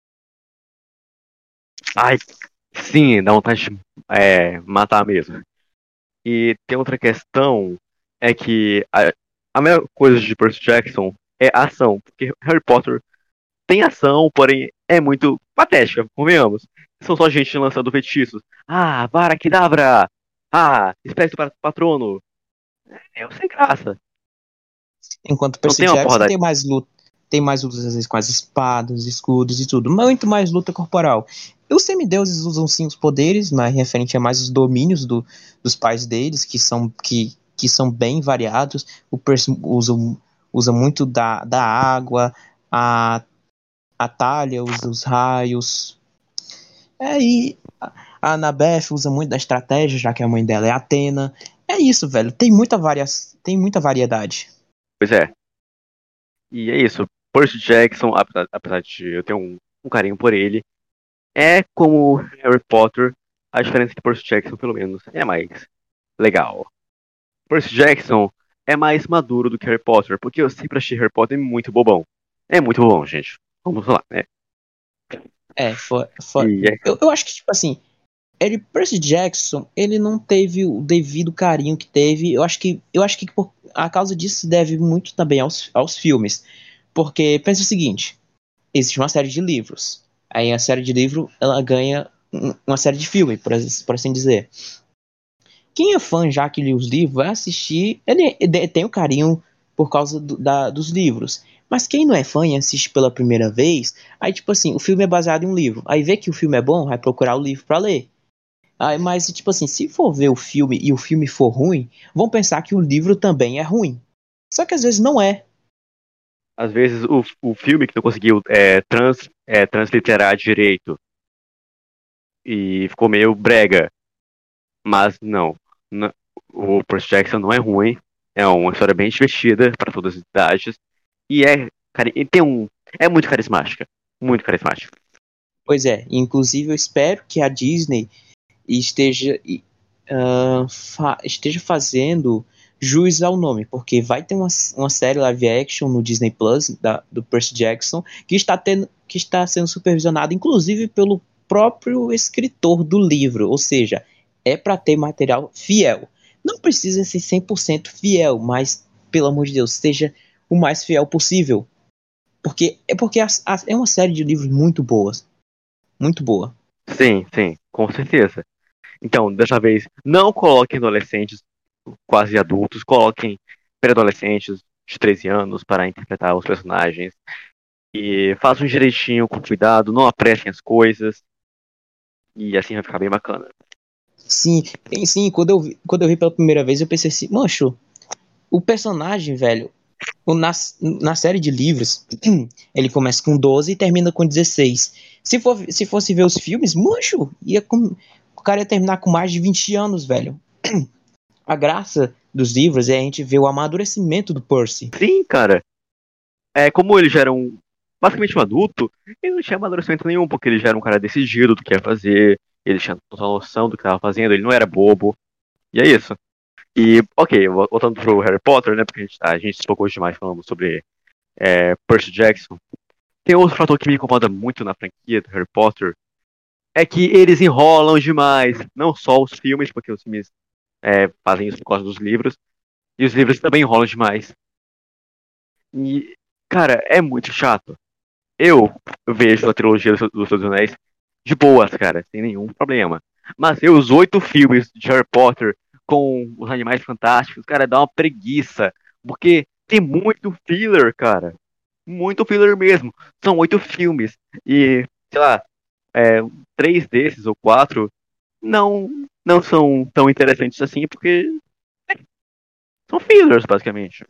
Ai, sim, dá vontade de matar mesmo. E tem outra questão, é que a melhor coisa de Percy Jackson é a ação, porque Harry Potter tem ação, porém é muito patética, convenhamos. São só gente lançando feitiços. Ah, vara Kedavra! Ah, espécie para patrono! É sem graça. Enquanto Não Percy tem uma Jackson porrada. tem mais lutas às vezes com as espadas, escudos e tudo, muito mais luta corporal. Os semideuses usam sim os poderes, mas referente a mais os domínios dos pais deles, que são bem variados. O Percy usa muito da água, a, a Thalia usa os raios. E a Annabeth usa muito da estratégia, já que a mãe dela é Atena. É isso, velho. Tem muita variedade. Pois é. E é isso. Percy Jackson, apesar de eu ter um carinho por ele, é como Harry Potter. A diferença é que Percy Jackson, pelo menos, é mais legal. Percy Jackson é mais maduro do que Harry Potter, porque eu sempre achei Harry Potter muito bobão. É muito bobão, gente. Vamos lá, né? É, E é, eu acho que, tipo assim, Percy Jackson, ele não teve o devido carinho que teve. Eu acho que a causa disso se deve muito também aos filmes. Porque pensa o seguinte, existe uma série de livros. Aí a série de livro, ela ganha uma série de filme, por assim dizer. Quem é fã já que lê os livros vai assistir, ele tem o carinho por causa dos livros. Mas quem não é fã e assiste pela primeira vez, aí tipo assim, o filme é baseado em um livro. Aí vê que o filme é bom, vai procurar o livro pra ler. Aí, mas tipo assim, se for ver o filme e o filme for ruim, vão pensar que o livro também é ruim. Só que às vezes não é. Às vezes o filme que não conseguiu transliterar direito e ficou meio brega. Mas não. N- O Percy Jackson não é ruim. É uma história bem divertida para todas as idades. E e tem um. É muito carismática. Muito carismática. Pois é, inclusive eu espero que a Disney esteja, esteja fazendo jus ao nome, porque vai ter uma série live action no Disney Plus do Percy Jackson que está sendo supervisionada, inclusive pelo próprio escritor do livro, ou seja, é para ter material fiel. Não precisa ser 100% fiel, mas pelo amor de Deus, seja o mais fiel possível, porque é uma série de livros muito boas, muito boa. Sim, sim, com certeza. Então, dessa vez, não coloquem adolescentes quase adultos, coloquem pré-adolescentes de 13 anos para interpretar os personagens. E façam direitinho, com cuidado, não apressem as coisas. E assim vai ficar bem bacana. Sim, sim, quando eu vi pela primeira vez, eu pensei assim, mancho, o personagem, velho, na série de livros, ele começa com 12 e termina com 16. Se fosse ver os filmes, mancho, o cara ia terminar com mais de 20 anos, velho. A graça dos livros é a gente ver o amadurecimento do Percy. Sim, cara. Como ele já era basicamente um adulto, ele não tinha amadurecimento nenhum, porque ele já era um cara decidido do que ia fazer, ele tinha total noção do que estava fazendo, ele não era bobo. E é isso. E, ok, voltando pro Harry Potter, né, porque a gente se focou demais falando sobre Percy Jackson. Tem outro fator que me incomoda muito na franquia do Harry Potter, é que eles enrolam demais. Não só os filmes, porque os filmes fazem isso por causa dos livros, e os livros também enrolam demais. E, cara, é muito chato. Eu vejo a trilogia dos Seus Anéis de boas, cara, sem nenhum problema. Mas ver os 8 filmes de Harry Potter com os Animais Fantásticos, cara, dá uma preguiça. Porque tem muito filler, cara. Muito filler mesmo. São 8 filmes. E, sei lá, é, 3 desses ou 4 não são tão interessantes assim, porque são fillers, basicamente.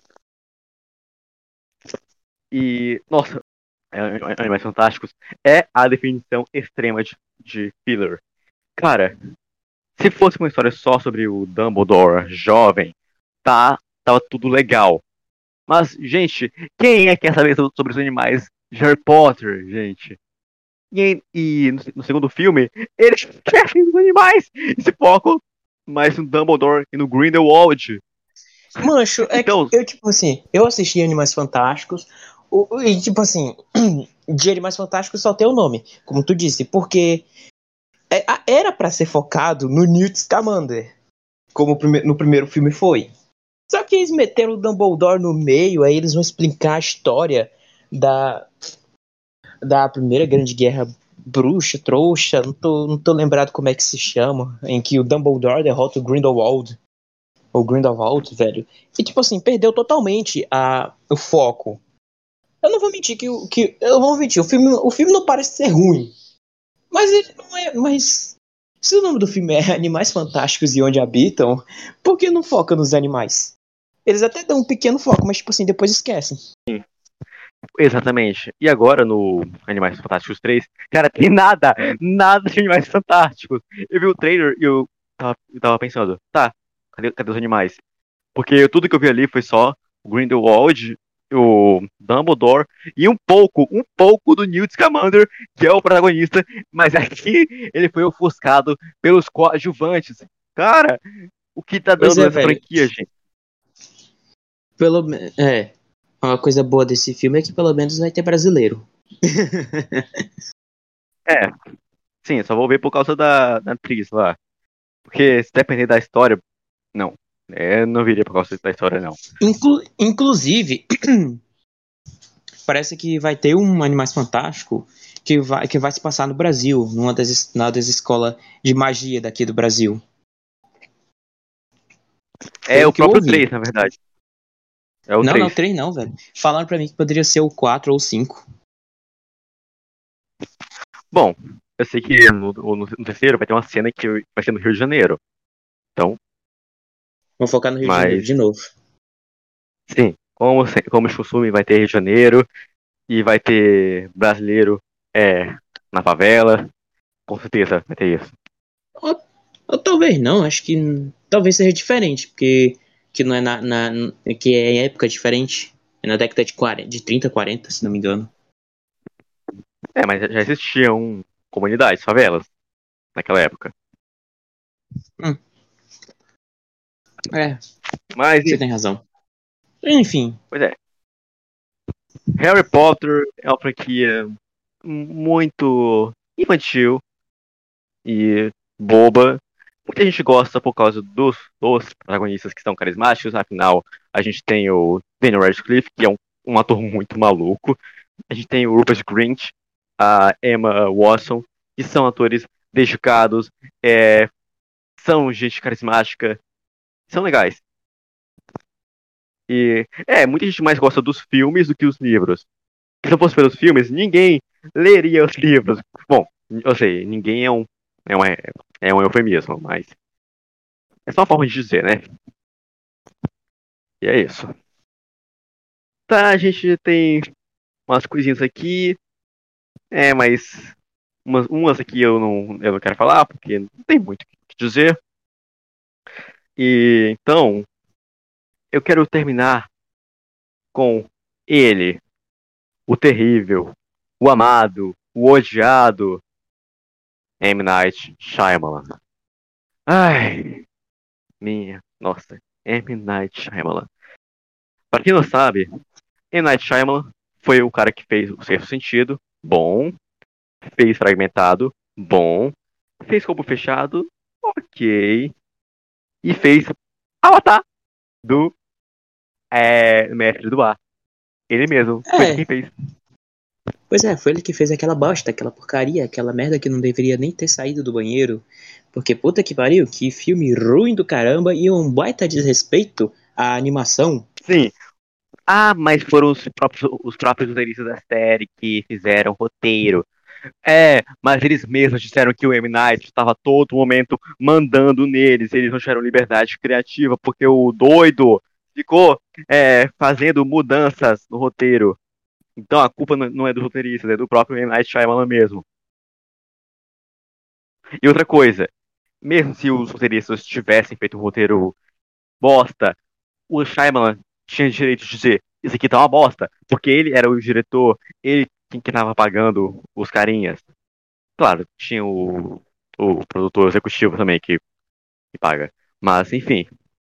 E, nossa, Animais Fantásticos é a definição extrema de filler. Cara, se fosse uma história só sobre o Dumbledore jovem, tava tudo legal. Mas, gente, quem quer saber sobre os animais de Harry Potter, gente? E no segundo filme, eles esquecem dos animais e se focam mais no Dumbledore e no Grindelwald. Mancho, é que Então, eu, tipo assim, eu assisti Animais Fantásticos, e tipo assim, de Animais Fantásticos só tem o nome, como tu disse, porque era pra ser focado no Newt Scamander, como no primeiro filme foi. Só que eles meteram o Dumbledore no meio, aí eles vão explicar a história da, da Primeira Grande Guerra Bruxa, Trouxa, não tô lembrado como é que se chama, em que o Dumbledore derrota o Grindelwald, ou Grindelwald, velho. E tipo assim, perdeu totalmente o foco. Eu não vou mentir eu não vou mentir, o filme não parece ser ruim, mas ele não é, mas se o nome do filme é Animais Fantásticos e Onde Habitam, por que não foca nos animais? Eles até dão um pequeno foco, mas tipo assim, depois esquecem. exatamente. E agora no Animais Fantásticos 3, cara, tem nada de Animais Fantásticos. Eu vi o trailer e eu tava pensando, tá, cadê os animais? Porque tudo que eu vi ali foi só o Grindelwald, o Dumbledore e um pouco do Newt Scamander, que é o protagonista, mas aqui ele foi ofuscado pelos coadjuvantes. Cara, o que tá Pois dando é, nessa velho. franquia, gente? Uma coisa boa desse filme é que pelo menos vai ter brasileiro. É, Sim, só vou ver por causa da atriz lá. Porque se depender da história, não. Eu não viria por causa da história, não. Inclusive, parece que vai ter um Animais Fantástico que vai se passar no Brasil, numa das escolas de magia daqui do Brasil. É Pelo o que eu próprio ouvi. 3, na verdade. É o Não, 3. 3 não, velho. Falaram pra mim que poderia ser o 4 ou o 5. Bom, eu sei que no terceiro vai ter uma cena que vai ser no Rio de Janeiro. Então, Vou focar no Rio de Janeiro mas, de novo. sim, como de costume, vai ter Rio de Janeiro e vai ter brasileiro na favela. Com certeza vai ter isso. Ou talvez não, acho que talvez seja diferente, porque que não é que é em época diferente. É na década de 40, de 30, 40, se não me engano. Mas já existiam comunidades, favelas, naquela época. Hum, é, Mas, você tem razão. Enfim, pois é. Harry Potter é uma franquia muito infantil e boba. Muita gente gosta por causa dos protagonistas que são carismáticos. Afinal, a gente tem o Daniel Radcliffe, que é um ator muito maluco. A gente tem o Rupert Grint, a Emma Watson, que são atores dedicados, são gente carismática, são legais. E muita gente mais gosta dos filmes do que os livros. Se não fosse pelos filmes, ninguém leria os livros. Bom, eu sei, ninguém é, uma, é um eufemismo, mas é só uma forma de dizer, né? E é isso. Tá, a gente tem umas coisinhas aqui, mas umas aqui eu não quero falar, porque não tem muito o que dizer. E então, eu quero terminar com ele, o terrível, o amado, o odiado M. Night Shyamalan. Ai, nossa, M. Night Shyamalan. Pra quem não sabe, M. Night Shyamalan foi o cara que fez O Sexto Sentido, bom. Fez Fragmentado, bom. Fez Corpo Fechado, ok. E fez Avatar, do Mestre do Ar. Ele mesmo, foi ele é, quem fez. pois é, foi ele que fez aquela bosta, aquela porcaria, aquela merda que não deveria nem ter saído do banheiro. Porque puta que pariu, que filme ruim do caramba e um baita desrespeito à animação. Sim. Mas foram os próprios roteiristas da série que fizeram o roteiro. Mas eles mesmos disseram que o M. Night estava todo momento mandando neles, eles não tiveram liberdade criativa, porque o doido ficou fazendo mudanças no roteiro. Então a culpa não é dos roteiristas, é do próprio M. Night Shyamalan mesmo. E outra coisa, mesmo se os roteiristas tivessem feito um roteiro bosta, o Shyamalan tinha direito de dizer, isso aqui tá uma bosta, porque ele era o diretor, ele quem que tava pagando os carinhas. Claro, tinha o produtor executivo também que paga. Mas, enfim.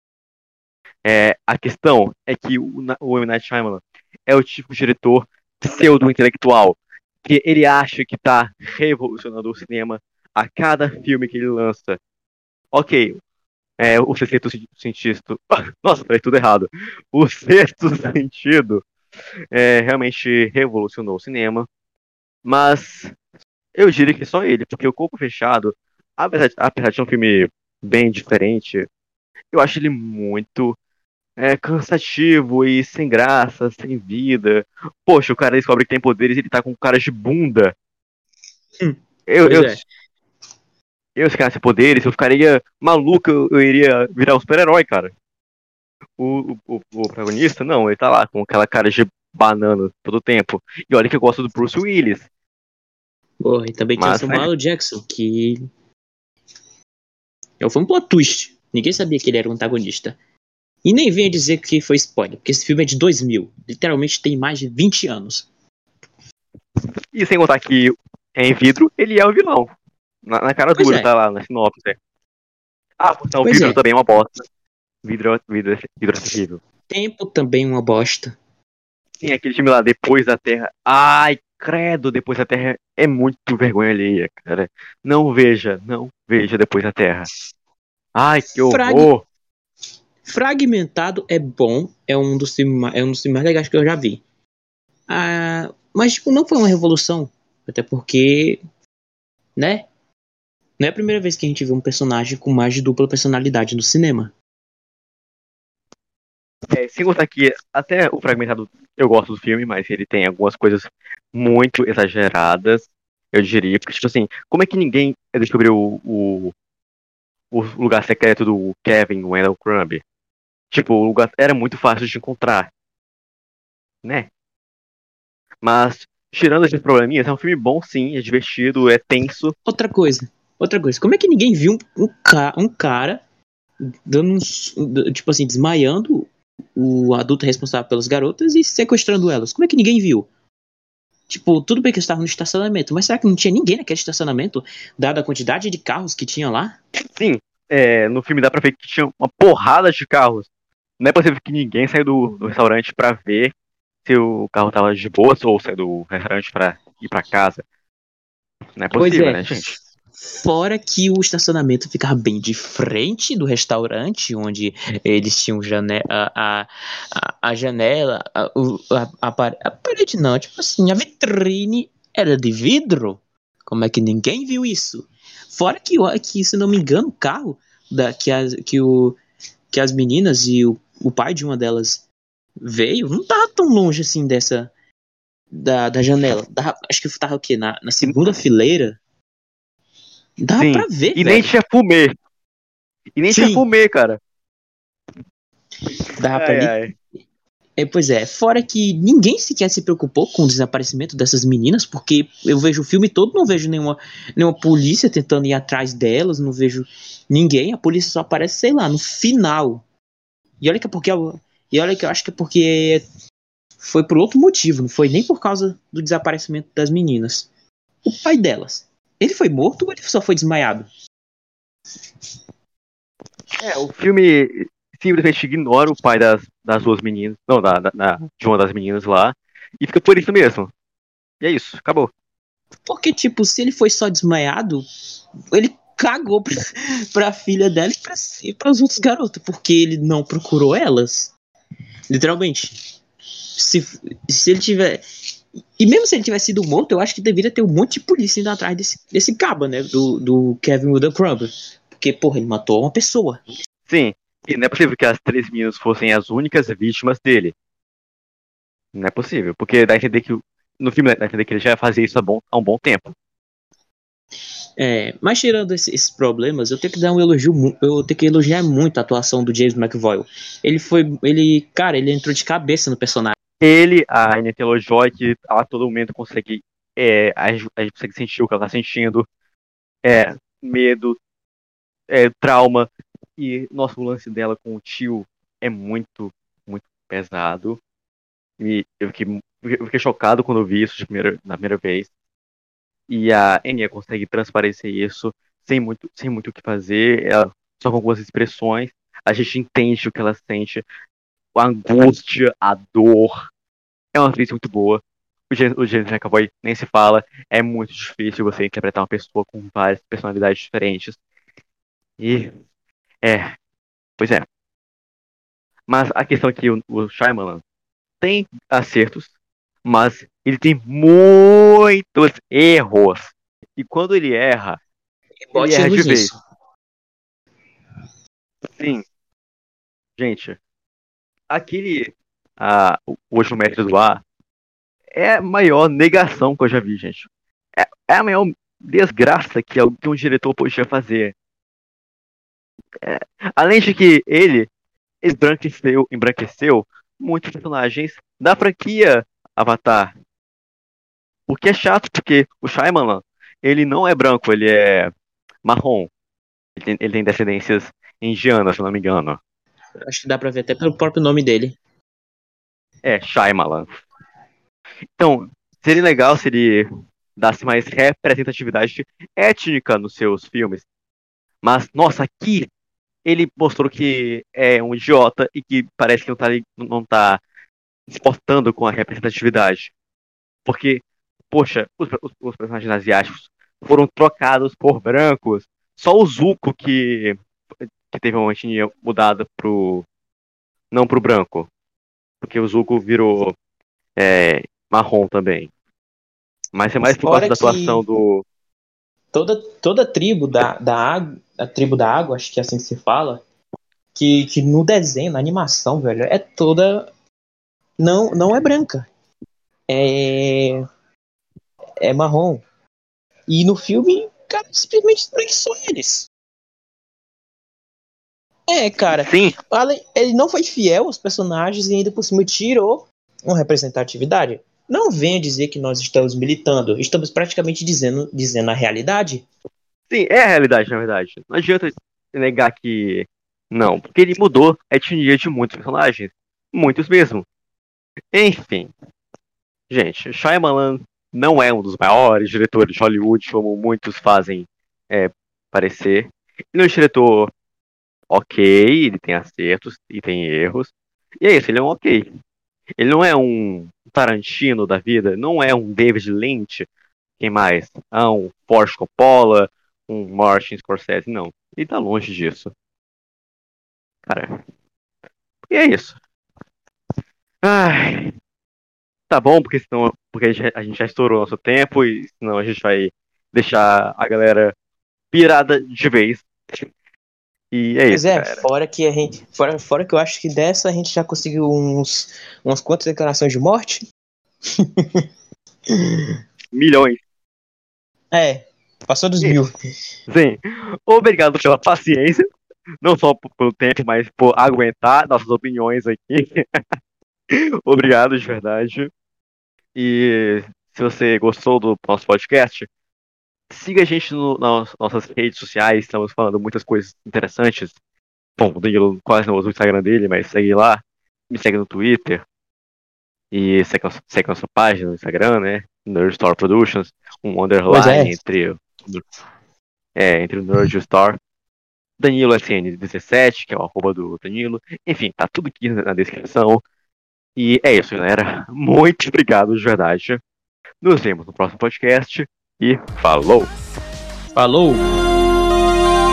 A questão é que o M. Night Shyamalan é o tipo de diretor pseudo-intelectual que ele acha que tá revolucionando o cinema a cada filme que ele lança. Ok, o sexto sentido. Nossa, falei tudo errado. O sexto sentido realmente revolucionou o cinema, mas eu diria que só ele, porque o Corpo Fechado, apesar de ser um filme bem diferente, eu acho ele muito cansativo e sem graça, sem vida. Poxa, o cara descobre que tem poderes e ele tá com cara de bunda. Eu, Pois eu, é. eu se tivesse poderes, eu ficaria maluco, eu iria virar um super-herói, cara. O protagonista, não, ele tá lá com aquela cara de banana todo o tempo. E olha que eu gosto do Bruce Willis. Porra, e também tinha o Mas, Samuel Jackson, que foi um plot twist. Ninguém sabia que ele era o antagonista. E nem venha dizer que foi spoiler, porque esse filme é de 2000. Literalmente tem mais de 20 anos. e sem contar que é em vidro, ele é o vilão. Na cara Pois dura, é, tá lá na sinopse. Então o pois vidro é. também é uma bosta. Vidro é terrível. Tempo também é uma bosta. Tem aquele filme lá, Depois da Terra. Ai, credo, Depois da Terra é muito vergonha alheia, cara. Não veja Depois da Terra. Ai, que Frag- horror! Fragmentado é bom, é um dos filmes mais legais que eu já vi. Mas, tipo, não foi uma revolução. Até porque, né? Não é a primeira vez que a gente vê um personagem com mais de dupla personalidade no cinema. Sem contar que até o Fragmentado eu gosto do filme, mas ele tem algumas coisas muito exageradas, eu diria. Porque, tipo assim, como é que ninguém descobriu o lugar secreto do Kevin Wendell Crumb? Tipo, o lugar era muito fácil de encontrar, né? Mas, tirando esses probleminhas, é um filme bom sim, é divertido, é tenso. Outra coisa. Como é que ninguém viu um cara dando tipo assim, desmaiando o adulto responsável pelas garotas e sequestrando elas? Como é que ninguém viu? Tipo, tudo bem que eu estava no estacionamento, mas será que não tinha ninguém naquele estacionamento, dada a quantidade de carros que tinha lá? Sim, no filme dá pra ver que tinha uma porrada de carros. Não é possível que ninguém saiu do restaurante pra ver se o carro tava de boas ou saiu do restaurante pra ir pra casa. Não é Pois possível, é. né, gente? Fora que o estacionamento ficava bem de frente do restaurante, onde eles tinham a janela, a parede não, tipo assim, a vitrine era de vidro. Como é que ninguém viu isso? Fora que se não me engano, o carro que as meninas e o pai de uma delas veio, não tava tão longe assim da janela. Acho que tava o quê? Na segunda fileira. Dá Sim. pra ver, E nem velho. tinha fumê. E nem tinha Sim, fumê, cara. dá pra Ai, ali. ai. Pois é, fora que ninguém sequer se preocupou com o desaparecimento dessas meninas, porque eu vejo o filme todo, não vejo nenhuma polícia tentando ir atrás delas, não vejo ninguém, a polícia só aparece, sei lá, no final. E olha que é porque e olha que eu acho que é porque foi por outro motivo, não foi nem por causa do desaparecimento das meninas. O pai delas, ele foi morto ou ele só foi desmaiado? O filme simplesmente ignora o pai das duas meninas. Não, de uma das meninas lá. E fica por isso mesmo. E é isso, acabou. Porque, tipo, se ele foi só desmaiado, ele cagou pra filha dela e para os outros garotos, porque ele não procurou elas. Literalmente. Se ele tiver. E mesmo se ele tivesse sido morto, eu acho que deveria ter um monte de polícia indo atrás desse caba, né? Do Kevin Woodcrumb. Porque, porra, ele matou uma pessoa. Sim. E não é possível que as três meninas fossem as únicas vítimas dele. Não é possível. Porque dá a entender que. No filme dá a entender que ele já fazia isso há um bom tempo. Mas tirando esses problemas, eu tenho que dar um elogio, eu tenho que elogiar muito a atuação do James McAvoy. Cara, ele entrou de cabeça no personagem. Ele, a Anya Taylor-Joy, que a todo momento consegue. A gente consegue sentir o que ela tá sentindo. Medo, trauma. E, nossa, o lance dela com o tio é muito, muito pesado. E eu fiquei chocado quando eu vi isso na primeira vez. E a Enya consegue transparecer isso sem muito o que fazer, só com algumas expressões. A gente entende o que ela sente, a angústia, a dor. É uma atriz muito boa. O James McAvoy nem se fala. É muito difícil você interpretar uma pessoa com várias personalidades diferentes. E, é, pois é. Mas a questão é que o Shyamalan tem acertos, mas ele tem muitos erros. E quando ele Bote erra de erros vez. nisso. Sim, gente, o Último Mestre do Ar é a maior negação que eu já vi, gente. É a maior desgraça que um diretor podia fazer. É, além de que ele embranqueceu muitos personagens da franquia Avatar. O que é chato, porque o Shyamalan, ele não é branco, ele é marrom. Ele tem descendências indianas, se não me engano. Acho que dá pra ver até pelo próprio nome dele. É, Shyamalan. Então, seria legal se ele desse mais representatividade étnica nos seus filmes. Mas, nossa, aqui ele mostrou que é um idiota e que parece que não tá se portando com a representatividade. Porque poxa, os personagens asiáticos foram trocados por brancos. Só o Zuko que teve uma etnia mudada não pro branco. Porque o Zuko virou marrom também. Mas é mais por causa Fora da atuação que do... toda a tribo a tribo da água, acho que é assim que se fala, que no desenho, na animação, velho, é toda. Não é branca. É marrom. E no filme, cara, simplesmente espreguiçou eles. Cara, Sim, ele não foi fiel aos personagens e ainda por cima tirou uma representatividade. Não venha dizer que nós estamos militando, estamos praticamente dizendo a realidade. sim, é a realidade, na verdade. Não adianta negar que não, porque ele mudou a etnia de muitos personagens. Muitos mesmo. Enfim, gente, Shyamalan não é um dos maiores diretores de Hollywood, como muitos fazem parecer. Ele é um diretor ok, ele tem acertos e tem erros. E é isso, ele é um ok. Ele não é um Tarantino da vida, não é um David Lynch, quem mais? Um Forrest Coppola, um Martin Scorsese, não. Ele tá longe disso. Cara, e é isso. Ai, tá bom, porque a gente já estourou nosso tempo e senão a gente vai deixar a galera pirada de vez. E é Pois isso, é, cara. fora que eu acho que dessa a gente já conseguiu umas quantas declarações de morte? Milhões. Passou dos 1000. Sim. Obrigado pela paciência. Não só pelo tempo, mas por aguentar nossas opiniões aqui. Obrigado, de verdade. E se você gostou do nosso podcast, siga a gente nas nossas redes sociais. Estamos falando muitas coisas interessantes. Bom, o Danilo quase não usa o Instagram dele, mas segue lá. Me segue no Twitter. E segue nossa página no Instagram, né? Nerd Store Productions. Um underline entre o Nerd Store. Danilo SN17, que é o arroba do Danilo. Enfim, tá tudo aqui na descrição. E é isso, galera. Muito obrigado, de verdade. Nos vemos no próximo podcast. E falou! Falou!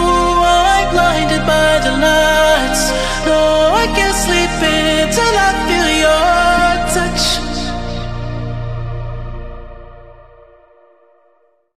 Blinded by the lights. No, I can't sleep until I feel